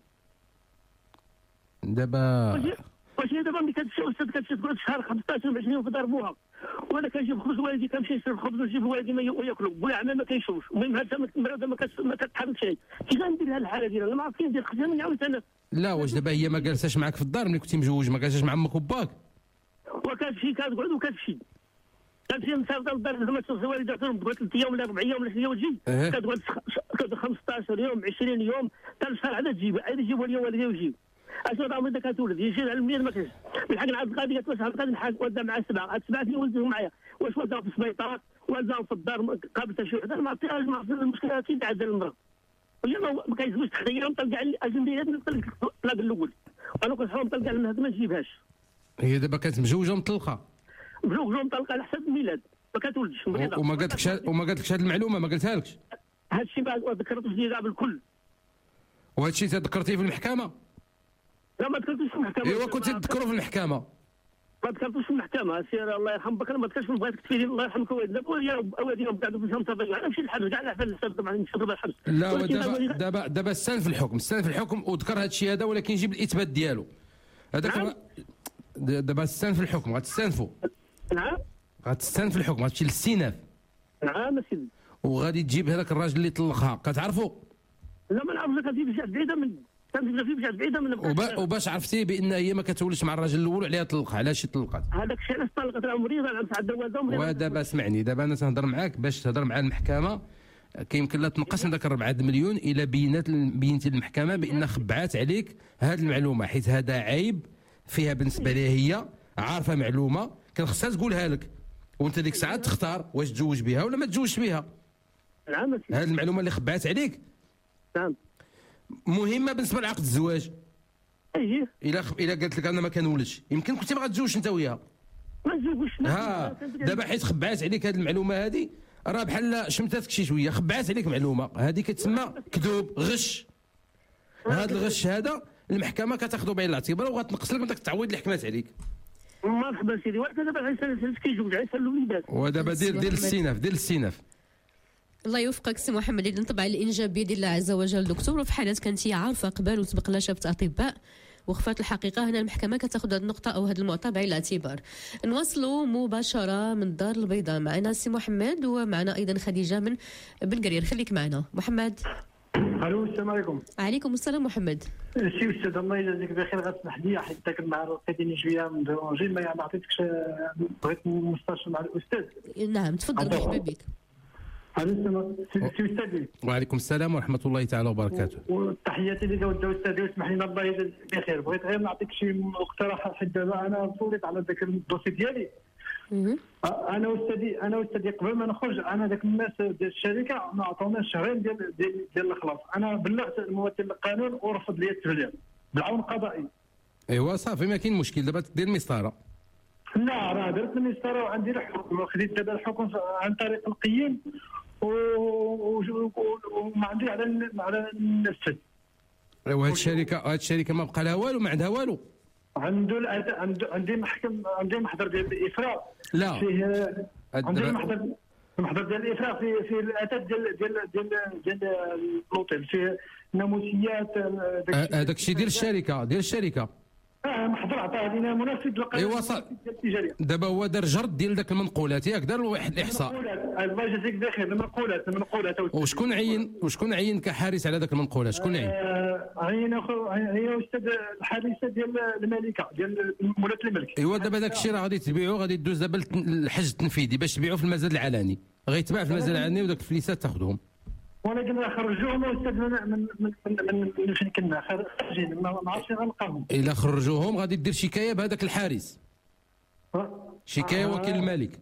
دابا واش هي دابا ملي كتمشي استاذ كتمشي تقعد شهر خمسطاش ولا عشرين يوم في دار بوها، وانا كنجيب خبز والدي، كنمشي نشري الخبز ونجيب لوالدي ما ياكلوا، بويا عمال ما كيشوفش، المهم هذا المرأة ما كتحرك شيء. كيف غندير هذه الحاله ديالها؟ انا ما عرفت كي ندير، خصني نعاود انا. لا واش دابا هي ما جالساش معاك في الدار ملي كنتي مجوج؟ ما جالساش مع امك وباك؟ وكتمشي كتقعد وكتمشي كتمشي مسافر للدار، زعما تشوف الوالده تقعد ثلاث ايام ولا اربع ايام ولا ثلاث ايام وتجي، كتقعد خمسطاش يوم عشرين يوم حتى الشهر عاد تجيب، عاد يجيبوا لي والدي ويجيب. اشنو راه ولدك كتولد يجي على المية ما كاينش. بالحق نعرف القضيه واش غادي نحاج ولدها مع السبعه، هاد السبعه اللي ولدهم معايا، واش ولدها في السبيطار ولدها في الدار قابلتها شي وحده، ما عرفتيهاش، ما عرفت المشكله كي تعدل المراه. وهي ما كيزوجش تخير مطلقه على الاجنبيات نطلق الطلاق الاول، وانا كنت حرام مطلقه على المهد ما نجيبهاش. هي دابا كانت مزوجه ومطلقه؟ مزوجه ومطلقه على حسب الميلاد، ما كتولدش. وما قالتلكش وما قالتلكش هذه المعلومه؟ ما قالتها لكش؟ هذا الشيء ما ذكرتوش ليا بالكل. وهذا الشيء تذكرتيه في المحكمه؟ لا ما ذكرتوش في المحكمه. ايوا كنت تذكروا في المحكمه. ما ذكرتوش في المحكمه سير الله يرحم بك ما ذكرتش بغيتك تفيدي الله يرحمك والدب واديهم قاعدوا فيهم تضيع انا مشيت للحبس كاع العفان الحساب طبعا نشرب الحبس. لا دابا دابا دابا استنى في الحكم استنى في الحكم وذكر هذا الشيء هذا ولكن جيب الاثبات ديالو هذاك نعم؟ دابا استنى في الحكم غتستنفوا. نعم غتستنى في الحكم غتمشي للسيناف. نعم سيدي. وغادي تجيب هذاك الراجل اللي طلقها كتعرفوا. لا ما نعرفش كتجي في جهه بعيده من كانت في جهه بعيده من وبا... وباش عرفتي بان هي ما كتولش مع الراجل الاول وعليها طلقها علاش طلقات هذاك الشيء علاش طلقت العمريه انا نتعدى والدهم. ودابا اسمعني دابا انا تنهضر معاك باش تهضر مع المحكمه كيمكن لها تنقص من ذاك أربعة مليون الى بينات بينتي للمحكمه بان خبعات عليك هذه المعلومه حيت هذا عيب فيها بالنسبه لها هي عارفه معلومه كان خصها تقولها لك وانت ديك الساعه تختار واش تزوج بها ولا ما تزوجش بها. نعم هذه المعلومه اللي خبعات عليك نعم مهمه بالنسبه لعقد الزواج. اييه الا خ... الا قالت لك انا ما كنولدش يمكن كنتي ما غتزوجش انت وياها. ما نزوجش ها دابا حيت خبعات عليك هذه المعلومه هذه راه بحال شمتاتك شي شويه خبعات عليك معلومه هذه كتسمى كذوب غش. هذا الغش هذا المحكمه كتاخذه بعين الاعتبار وغتنقص لك من داك التعويض اللي حكمات عليك. مرحبا سيدي وقت دابا غيسال كيجوج غيسال الوليدات. ودابا دير دير السيناف دير السيناف. الله يوفقك سي محمد. اذا طبعا الانجاب بيد الله عز وجل دكتور وفي حالات كنتي عارفه قبل وسبق لها شافت اطباء وخفات الحقيقه هنا المحكمه كتاخذ هذه النقطه او هذا المعطى بعين الاعتبار. نواصلوا مباشره من الدار البيضاء معنا سي محمد ومعنا ايضا خديجه من بن خليك معنا محمد. الو السلام عليكم. عليكم السلام محمد. سي استاذ الله يجازيك بخير غتسمح لي حيت داك النهار لقيتيني شويه مدرونجي ما ما عطيتكش بغيت نستشير مع الاستاذ. نعم تفضل مرحبا بك. الو سي استاذ. وعليكم السلام ورحمه الله تعالى وبركاته. وتحياتي لك وداو استاذي واسمح لنا الله يجازيك بخير بغيت غير نعطيك شي اقتراح حيت دابا انا صورت على ذاك الدوسي ديالي. انا واستاذي انا واستاذي قبل ما نخرج انا ذاك الناس ديال الشركه ما عطاوناش شهرين ديال ديال, ديال الخلاص. انا بلغت الممثل القانون ورفض لي التبليغ بالعون القضائي. ايوا صافي ما كاين مشكل دابا دير مسطره. لا راه درت المسطره وعندي الحكم وخديت دابا الحكم عن طريق القيم وما عندي على على النفذ. وهاد الشركه هاد الشركه ما بقى لها والو ما عندها والو. عنده عنده عندي محكم عندي محضر ديال الافراء لا فيه عندي محضر المحضر ديال الافراء في في الاتات ديال ديال ديال ديال الاوتيل فيه ناموسيات هذاك الشيء ديال الشركه ديال الشركه اه محضر عطاه لنا منفذ للقانون ايوا صافي دابا هو دار جرد ديال ذاك المنقولات ياك دار واحد الاحصاء. الله يجازيك بخير المنقولات المنقولات وشكون عين وشكون عين كحارس على ذاك المنقولات شكون عين؟ عين اخو هي استاذ الحارسه ديال الملكه ديال مولاة الملك. ايوا دابا داك الشيء راه غادي تبيعوه غادي دوز دابا الحجز التنفيذي باش تبيعوه في المزاد العلني غيتباع في المزاد العلني وداك الفليسات تاخذهم. ولكن خرجوهم استاذ من من من من من فين كنا خارجين ما عرفتش غنلقاهم. الا خرجوهم غادي دير شكايه بهذاك الحارس. شكايه وكيل الملك.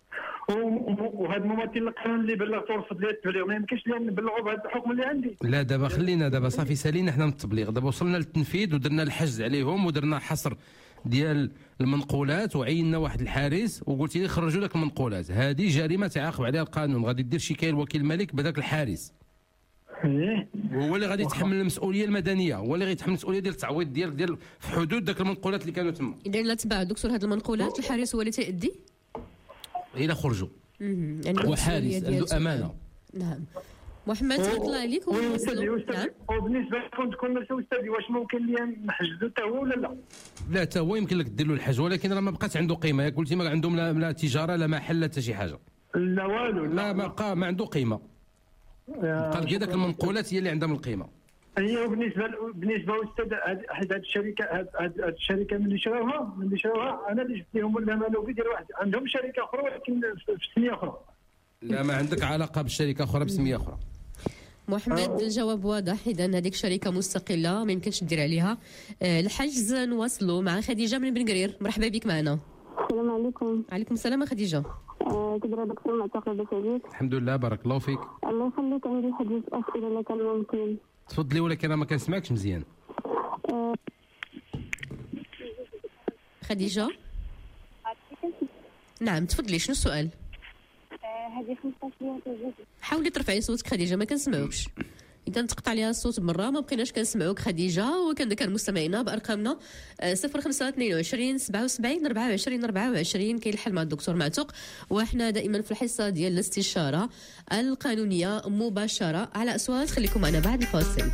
وهذا الممثل القانون اللي بلغته ورفض لي التبليغ ما يمكنش لي نبلغوا بهذا الحكم اللي عندي. لا دابا خلينا دابا صافي سالينا حنا من التبليغ دابا وصلنا للتنفيذ ودرنا الحجز عليهم ودرنا حصر ديال المنقولات وعيننا واحد الحارس وقلت لي خرجوا لك المنقولات هذه جريمه تعاقب عليها القانون غادي دير شكايه لوكيل الملك بهذاك الحارس. ايه وهو اللي غادي يتحمل المسؤوليه المدنيه هو اللي غيتحمل المسؤوليه ديال التعويض ديال ديال في حدود ذاك المنقولات اللي كانوا تما. اذا لا تباع دكتور هذه المنقولات الحارس هو اللي تيأدي الى خرجوا يعني وحارس عنده امانه. نعم محمد تبارك الله عليك. واستاذي واستاذي وبالنسبه لكم تكون استاذي واش ممكن لي نحجزو حتى هو ولا لا؟ لا حتى هو يمكن لك دير له الحجز ولكن راه ما بقاش عنده قيمه ياك قلتي ما عندهم لا, لا تجاره لا محل لا حتى شي حاجه. لا والو لا ما بقى ما عنده قيمه. بقى لك داك المنقولات هي اللي عندها من القيمه. هي بالنسبه بالنسبه استاذ هذه الشركه هذه الشركه ملي شراوها ملي شراوها انا اللي جبت لهم الامانه ديال واحد عندهم شركه اخرى ولكن في سميه اخرى. لا ما عندك علاقه بالشركه اخرى بسميه اخرى. محمد الجواب واضح. اذا هذيك شركه مستقله ما يمكنش دير عليها الحجز. نواصلوا مع خديجه من بن قرير. مرحبا بك معنا. السلام عليكم. عليكم السلام خديجه. كبر دكتور معتقل بسعيد. الحمد لله بارك الله فيك. الله يخليك عندي حديث اسئله لو كان ممكن. تفضلي ولكن انا ما كنسمعكش مزيان. أه خديجه نعم تفضلي شنو السؤال؟ هذه خمسطاش يوم. حاولي ترفعي صوتك خديجه ما كنسمعوكش. كان تقطع عليها الصوت برا ما بقيناش كنسمعوك خديجه، وكنذكر مستمعينا بارقامنا صفر خمسة اثنين وعشرين سبعة وسبعين أربعة وعشرين أربعة وعشرين. كاين الحل مع الدكتور معتوق، وإحنا دائما في الحصه ديال الاستشاره القانونيه مباشره على أصوات. خليكم معنا بعد الفاصل.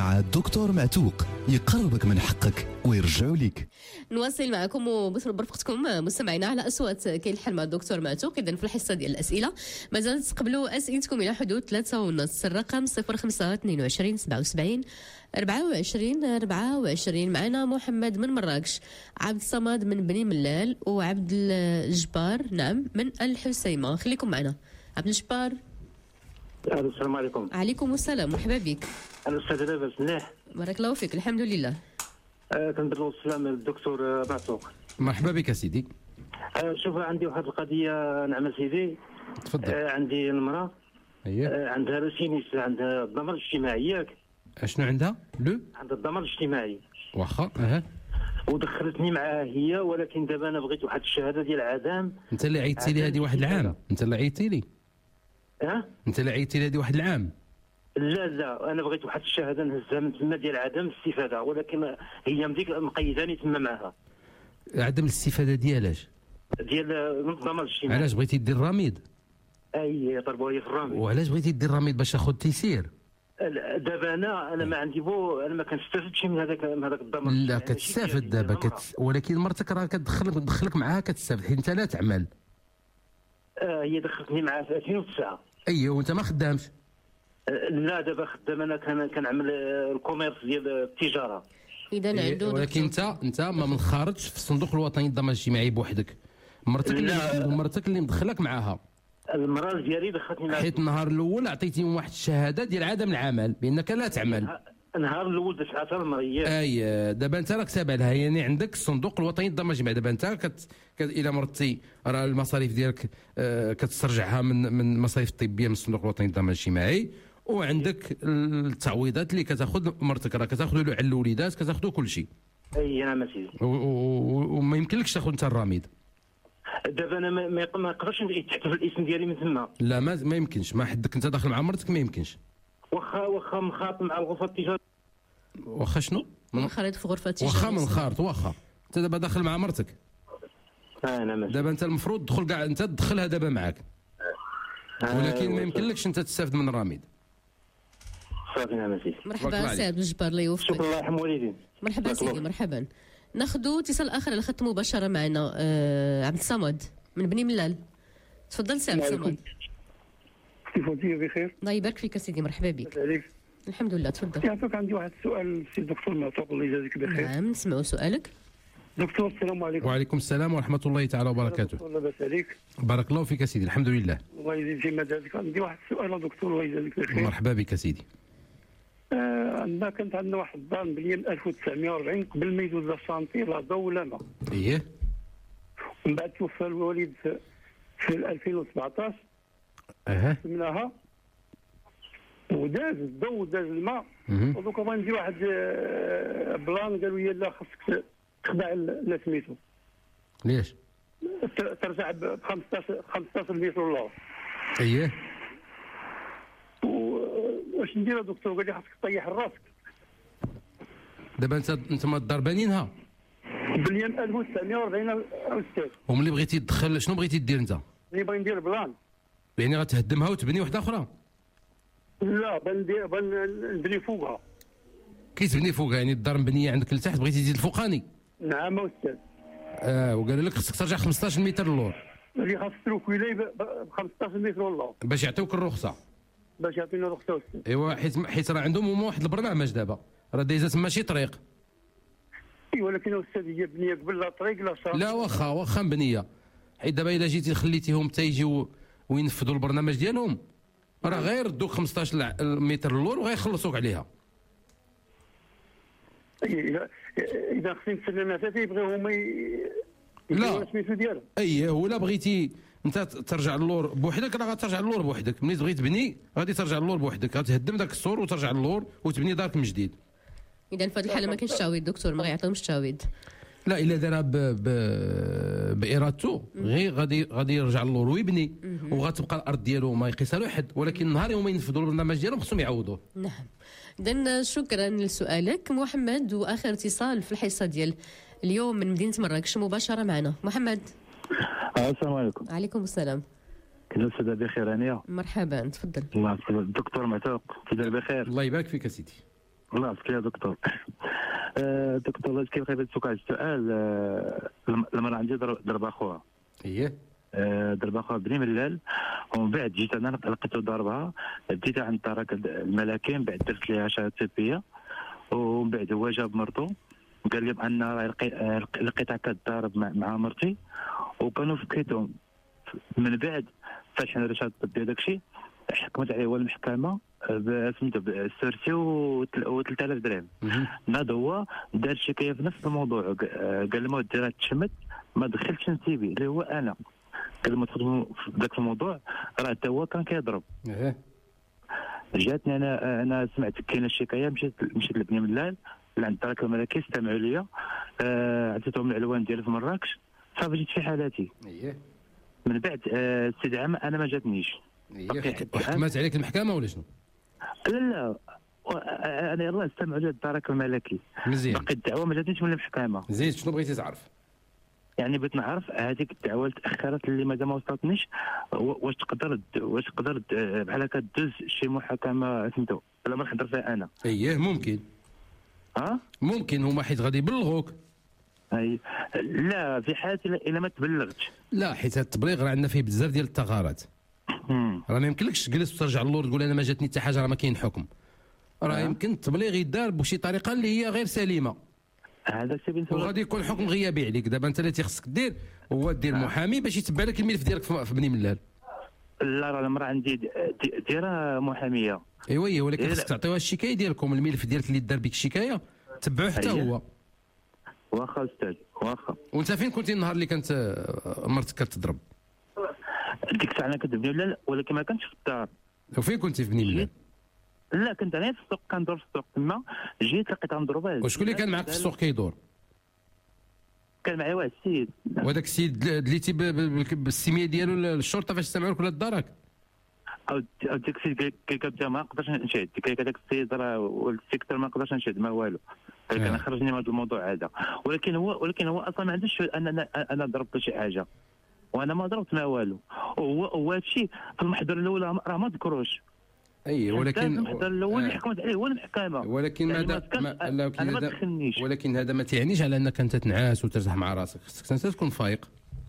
مع الدكتور معتوق يقربك من حقك ويرجعوا لك. نواصل معكم وبرفقتكم مستمعينا على اصوات كاين الحل مع الدكتور معتوق. اذا في الحصه ديال الاسئله مازال تقبلوا اسئلتكم الى حدود ثلاثة ونص. الرقم صفر خمسة اثنين وعشرين سبعة وسبعين أربعة وعشرين أربعة وعشرين. معنا محمد من مراكش، عبد الصمد من بني ملال، وعبد الجبار نعم من الحسيمه. خليكم معنا. عبد الجبار. السلام عليكم. عليكم السلام، مرحبا بك. انا استاذ لاباس مليح. بارك الله فيك. الحمد لله. آه كنبلغ السلام للدكتور معتوق. مرحبا بك سيدي. آه شوف عندي واحد القضيه نعم سيدي. تفضل. آه عندي المراه اييه آه عندها لوسينيس، عندها الضمر الاجتماعي ياك. اشنو عندها؟ لو عندها الضمر الاجتماعي. واخا اها. ودخلتني معها هي، ولكن دابا انا بغيت واحد الشهاده ديال عدم. انت اللي عيطتي لي هذه واحد العام؟ انت اللي عيطتي لي؟ اه انت اللي عيطتي لي هذه واحد العام؟ لا لا انا بغيت واحد الشهاده نهزها من تما ديال عدم الاستفاده، ولكن هي مديك مقيداني تما معها. عدم الاستفاده ديالاش؟ ديال الضمان الاجتماعي. علاش بغيتي دير الرميد؟ اي طلبوا لي في الرميد. وعلاش بغيتي دير الرميد؟ باش تاخذ تيسير؟ دابا انا انا ما عندي بو، انا ما كنستافدش من هذاك من هذاك الضمان. لا كتستافد دابا كت... ولكن مرتك راه كتدخلك تدخلك معاها كتستافد حيت انت لا تعمل. آه هي دخلتني معها في ألفين وتسعة. اييه وانت ما خدامش؟ لا دابا خدام، انا كان كنعمل الكوميرس ديال التجاره. اذا عنده. ولكن انت انت ما منخرجش في الصندوق الوطني للضمان الاجتماعي بوحدك، مرتك اللي مرتك اللي مدخلك معاها. المراه ديالي دخلتني معها حيت النهار الاول عطيتيهم واحد الشهاده ديال عدم العمل بانك لا تعمل. النهار الاول دفعتها المريه. اي دابا انت راك تابع لها، يعني عندك الصندوق الوطني للضمان الاجتماعي. دابا انت كت... كت... الى مرتي راه المصاريف ديالك آه كتسترجعها من من المصاريف الطبيه من الصندوق الوطني للضمان الاجتماعي، وعندك التعويضات اللي كتاخذ مرتك راه كتاخذوا له على الوليدات، كتاخذوا كل شيء. اي نعم سيدي. وما يمكنلكش تاخذ انت الرميد. دابا انا ما ما نقدرش نحتفل الاسم ديالي من تما. لا ما ما يمكنش، ما حدك انت داخل مع مرتك ما يمكنش. واخا واخا منخاط مع الغرفه التجاريه. واخا شنو؟ منخرط في غرفه التجاريه. واخا منخرط واخا انت دابا داخل مع مرتك. انا ماشي. دابا انت المفروض تدخل كاع انت تدخلها دابا معاك. ولكن ما يمكنلكش انت تستافد من الرميد. صافي نعم سيدي. مرحبا سي عبد الجبار، الله يوفقك. شكرا الله يرحم والدين. مرحبا سيدي مرحبا. ناخذ اتصال اخر على الخط مباشره معنا. آه عبد الصمد من بني ملال. تفضل سي عبد الصمد. كيف انت بخير؟ الله يبارك فيك سيدي، مرحبا بك. عليك. الحمد لله تفضل. يعطيك عندي واحد السؤال سي الدكتور معتوق الله يجازيك بخير. نعم نسمعوا سؤالك. دكتور السلام عليكم. وعليكم السلام ورحمه الله تعالى وبركاته. الله لاباس عليك؟ بارك الله فيك سيدي، الحمد لله. الله يزيد في مدادك. عندي واحد السؤال دكتور الله يجازيك بخير. مرحبا بك سيدي. آه عندنا كانت عندنا واحد الدار مبنيه من ألف وتسعمائة وأربعين قبل ما يدوز الشانطي لا ضوء ولا ما. اييه. ومن بعد توفى الوالد في, في ألفين وسبعطاش. اها. سمناها وداز الضوء وداز الماء. ودوكا بغا ندير واحد بلان قالوا لي لا خاصك تخضع لا سميتو. ليش؟ ترجع ب خمسطاش خمسطاش متر لور. اييه. واش ندير دكتور؟ قال لي خاصك تطيح راسك. دابا انت انت ما الدار بانينها؟ بنيه من ألف وتسعمائة وأربعين استاذ. وملي بغيتي تدخل شنو بغيتي دير انت؟ اللي باغي ندير بلان. يعني غتهدمها وتبني واحده اخرى؟ لا بندير بنبني فوقها. كي تبني فوقها يعني الدار مبنيه عندك لتحت بغيتي تزيد الفوقاني؟ نعم استاذ. اه وقالوا لك خصك ترجع خمسطاش متر للور. اللي خاصك تروك ولاي ب خمسطاش متر للور باش يعطيوك الرخصه. باش يعطينا الرخصه استاذ. ايوا حيت حيت راه عندهم هما واحد البرنامج دابا راه دايزه تما شي طريق. اي ولكن استاذ هي بنيه قبل لا طريق لا صار. لا واخا واخا مبنيه، حيت دابا الا جيتي خليتيهم حتى يجيو وينفذوا البرنامج ديالهم راه غير دوك خمسطاش متر للور وغيخلصوك عليها. اي اذا خصني نستنى الناس يبغيو هما لا سميتو ديالهم. اييه ولا بغيتي انت ترجع للور بوحدك راه غترجع للور بوحدك، ملي تبغي تبني غادي ترجع للور بوحدك، غتهدم داك السور وترجع للور وتبني دارك من جديد. اذا في هذه الحاله ما كاينش تعويض دكتور، ما غيعطيهمش تعويض. لا الا دارها ب... ب... بارادته غير غادي غادي يرجع للور ويبني وغتبقى الارض ديالو ما يقيسها له حد، ولكن النهار يوم ينفذوا البرنامج ديالهم خصهم يعوضوه. نعم. اذا شكرا لسؤالك محمد. واخر اتصال في الحصه ديال اليوم من مدينه مراكش مباشره معنا محمد. السلام عليكم. عليكم السلام. كل السادة بخير هانيه. مرحبا تفضل. الله يسلمك الدكتور معتوق، تدير بخير؟ الله يبارك فيك سيدي. الله يعافيك يا دكتور. آه دكتور كيف بغيت نسولك على السؤال. آه المرأة عندي ضرب اخوها. اييه. آه ضرب اخوها بني ملال، ومن بعد جيت انا لقيته ضربها، بديتها عند الدرك الملاكين، بعد درت ليها اشعه طبيه، ومن بعد هو جاب مرته قال لي بان راه لقيتها كتضارب مع, مع مرتي، وكانوا في كيتهم. من بعد فاش انا رشاد طبي داك الشيء حكمت عليه هو المحكمه سميتو بالسرسي و ثلاثة آلاف درهم. ناض هو دار شكايه في نفس الموضوع، قال لهم ودي راه تشمت ما دخلتش نسيبي اللي هو انا، قال لهم تخدموا في ذاك الموضوع راه حتى هو كان كيضرب. جاتني انا انا سمعت كاينه الشكايه، مشيت مشيت لبني ملال لعند الدرك الملكي، استمعوا ليا، آه عطيتهم العنوان ديالي في مراكش، صافي جيت في حالاتي. اييه. من بعد آه استدعاء انا ما جاتنيش. اييه. حكمت عليك المحكمه ولا شنو؟ لا لا انا يلاه استمعوا لي الدرك الملكي. مزيان. باقي الدعوه ما جاتنيش من المحكمه. زيد شنو بغيتي تعرف؟ يعني بغيت نعرف هذيك الدعوه اللي تاخرت اللي مازال ما وصلتنيش، واش تقدر واش تقدر بحال هكا دوز شي محاكمه سميتو بلا ما نحضر فيها انا؟ اييه ممكن. ها؟ ممكن هما حيت غادي يبلغوك. اي لا في حالة الا ما تبلغتش. لا حيت هذا التبليغ راه عندنا فيه بزاف ديال الثغرات. راه ما يمكنلكش تجلس وترجع للور تقول انا ما جاتني حتى حاجه راه ما كاين حكم. راه يمكن التبليغ يدار بشي طريقه اللي هي غير سليمه. هذا السبب وغادي يكون حكم غيابي عليك. دابا انت اللي تيخصك دير هو دير محامي باش يتبع لك الملف ديالك في بني ملال. لا راه المراه عندي دايره محاميه. ايوا ولكن خصك تعطيوها الشكايه ديالكم، الملف ديالك اللي دار بك الشكايه تبعوه حتى هو. واخا استاذ واخا. وانت فين كنتي النهار اللي كانت مرتك كتضرب؟ ديك الساعه انا كنت بني ملال ولكن ما كنتش في الدار. وفين كنتي في بني ملال؟ لا كنت انا في السوق كندور في السوق تما، جيت لقيتها مضروبه. وشكون اللي كان معك في السوق كيدور؟ كان معايا واحد السيد. وهذاك السيد دليتي بالسميه ديالو الشرطه فاش سمعوا لك ولا دارك؟ او ديك السيد كيبدا ما نقدرش نشهد، هذاك السيد راه والسيكتور ما نقدرش نشهد ما والو، كان خرجني من هذا الموضوع هذا. ولكن هو ولكن هو اصلا ما عندوش انا انا ضربت شي حاجه وانا ما ضربت ما والو. وهو هو هادشي في المحضر الاول راه ما ذكروش. اي ولكن المحضر الاول اللي حكمت عليه هو المحكمه. ولكن يعني ماذا ما انا ما دخلنيش. ولكن هذا ما تعنيش على انك انت تنعاس وترتاح مع راسك، خصك انت تكون فايق.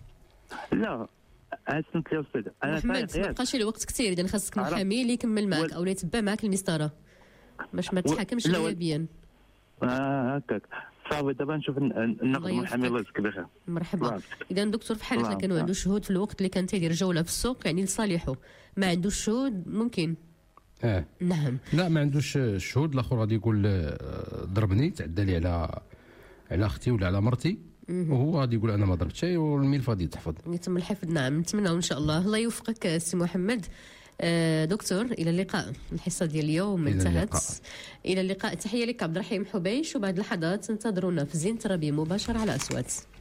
لا اسنت يا استاذ انا محمد ما بقاش الوقت كثير، اذا خاصك محامي اللي يكمل معك و... او اللي يتبع معك المسطره باش ما تتحكمش غيابيا. اه هكاك صافي. دابا نشوف ناخذ محامي الله يجزيك بخير. مرحبا. اذا دكتور في حاله كان عنده شهود في الوقت اللي كان تيدير جوله في السوق يعني لصالحه، ما عندوش شهود ممكن. اه نعم. لا ما عندوش شهود، الاخر غادي يقول ضربني تعدى لي على على اختي ولا على مرتي، وهو غادي يقول انا ما ضربت شيء والملف غادي يتحفظ. يتم الحفظ. نعم نتمنى ان شاء الله. الله يوفقك سي محمد. آه دكتور الى اللقاء. الحصه ديال اليوم انتهت. الى اللقاء. تحيه لك عبد الرحيم حبيش، وبعد لحظات انتظرونا في زينة ربي مباشر على أصوات.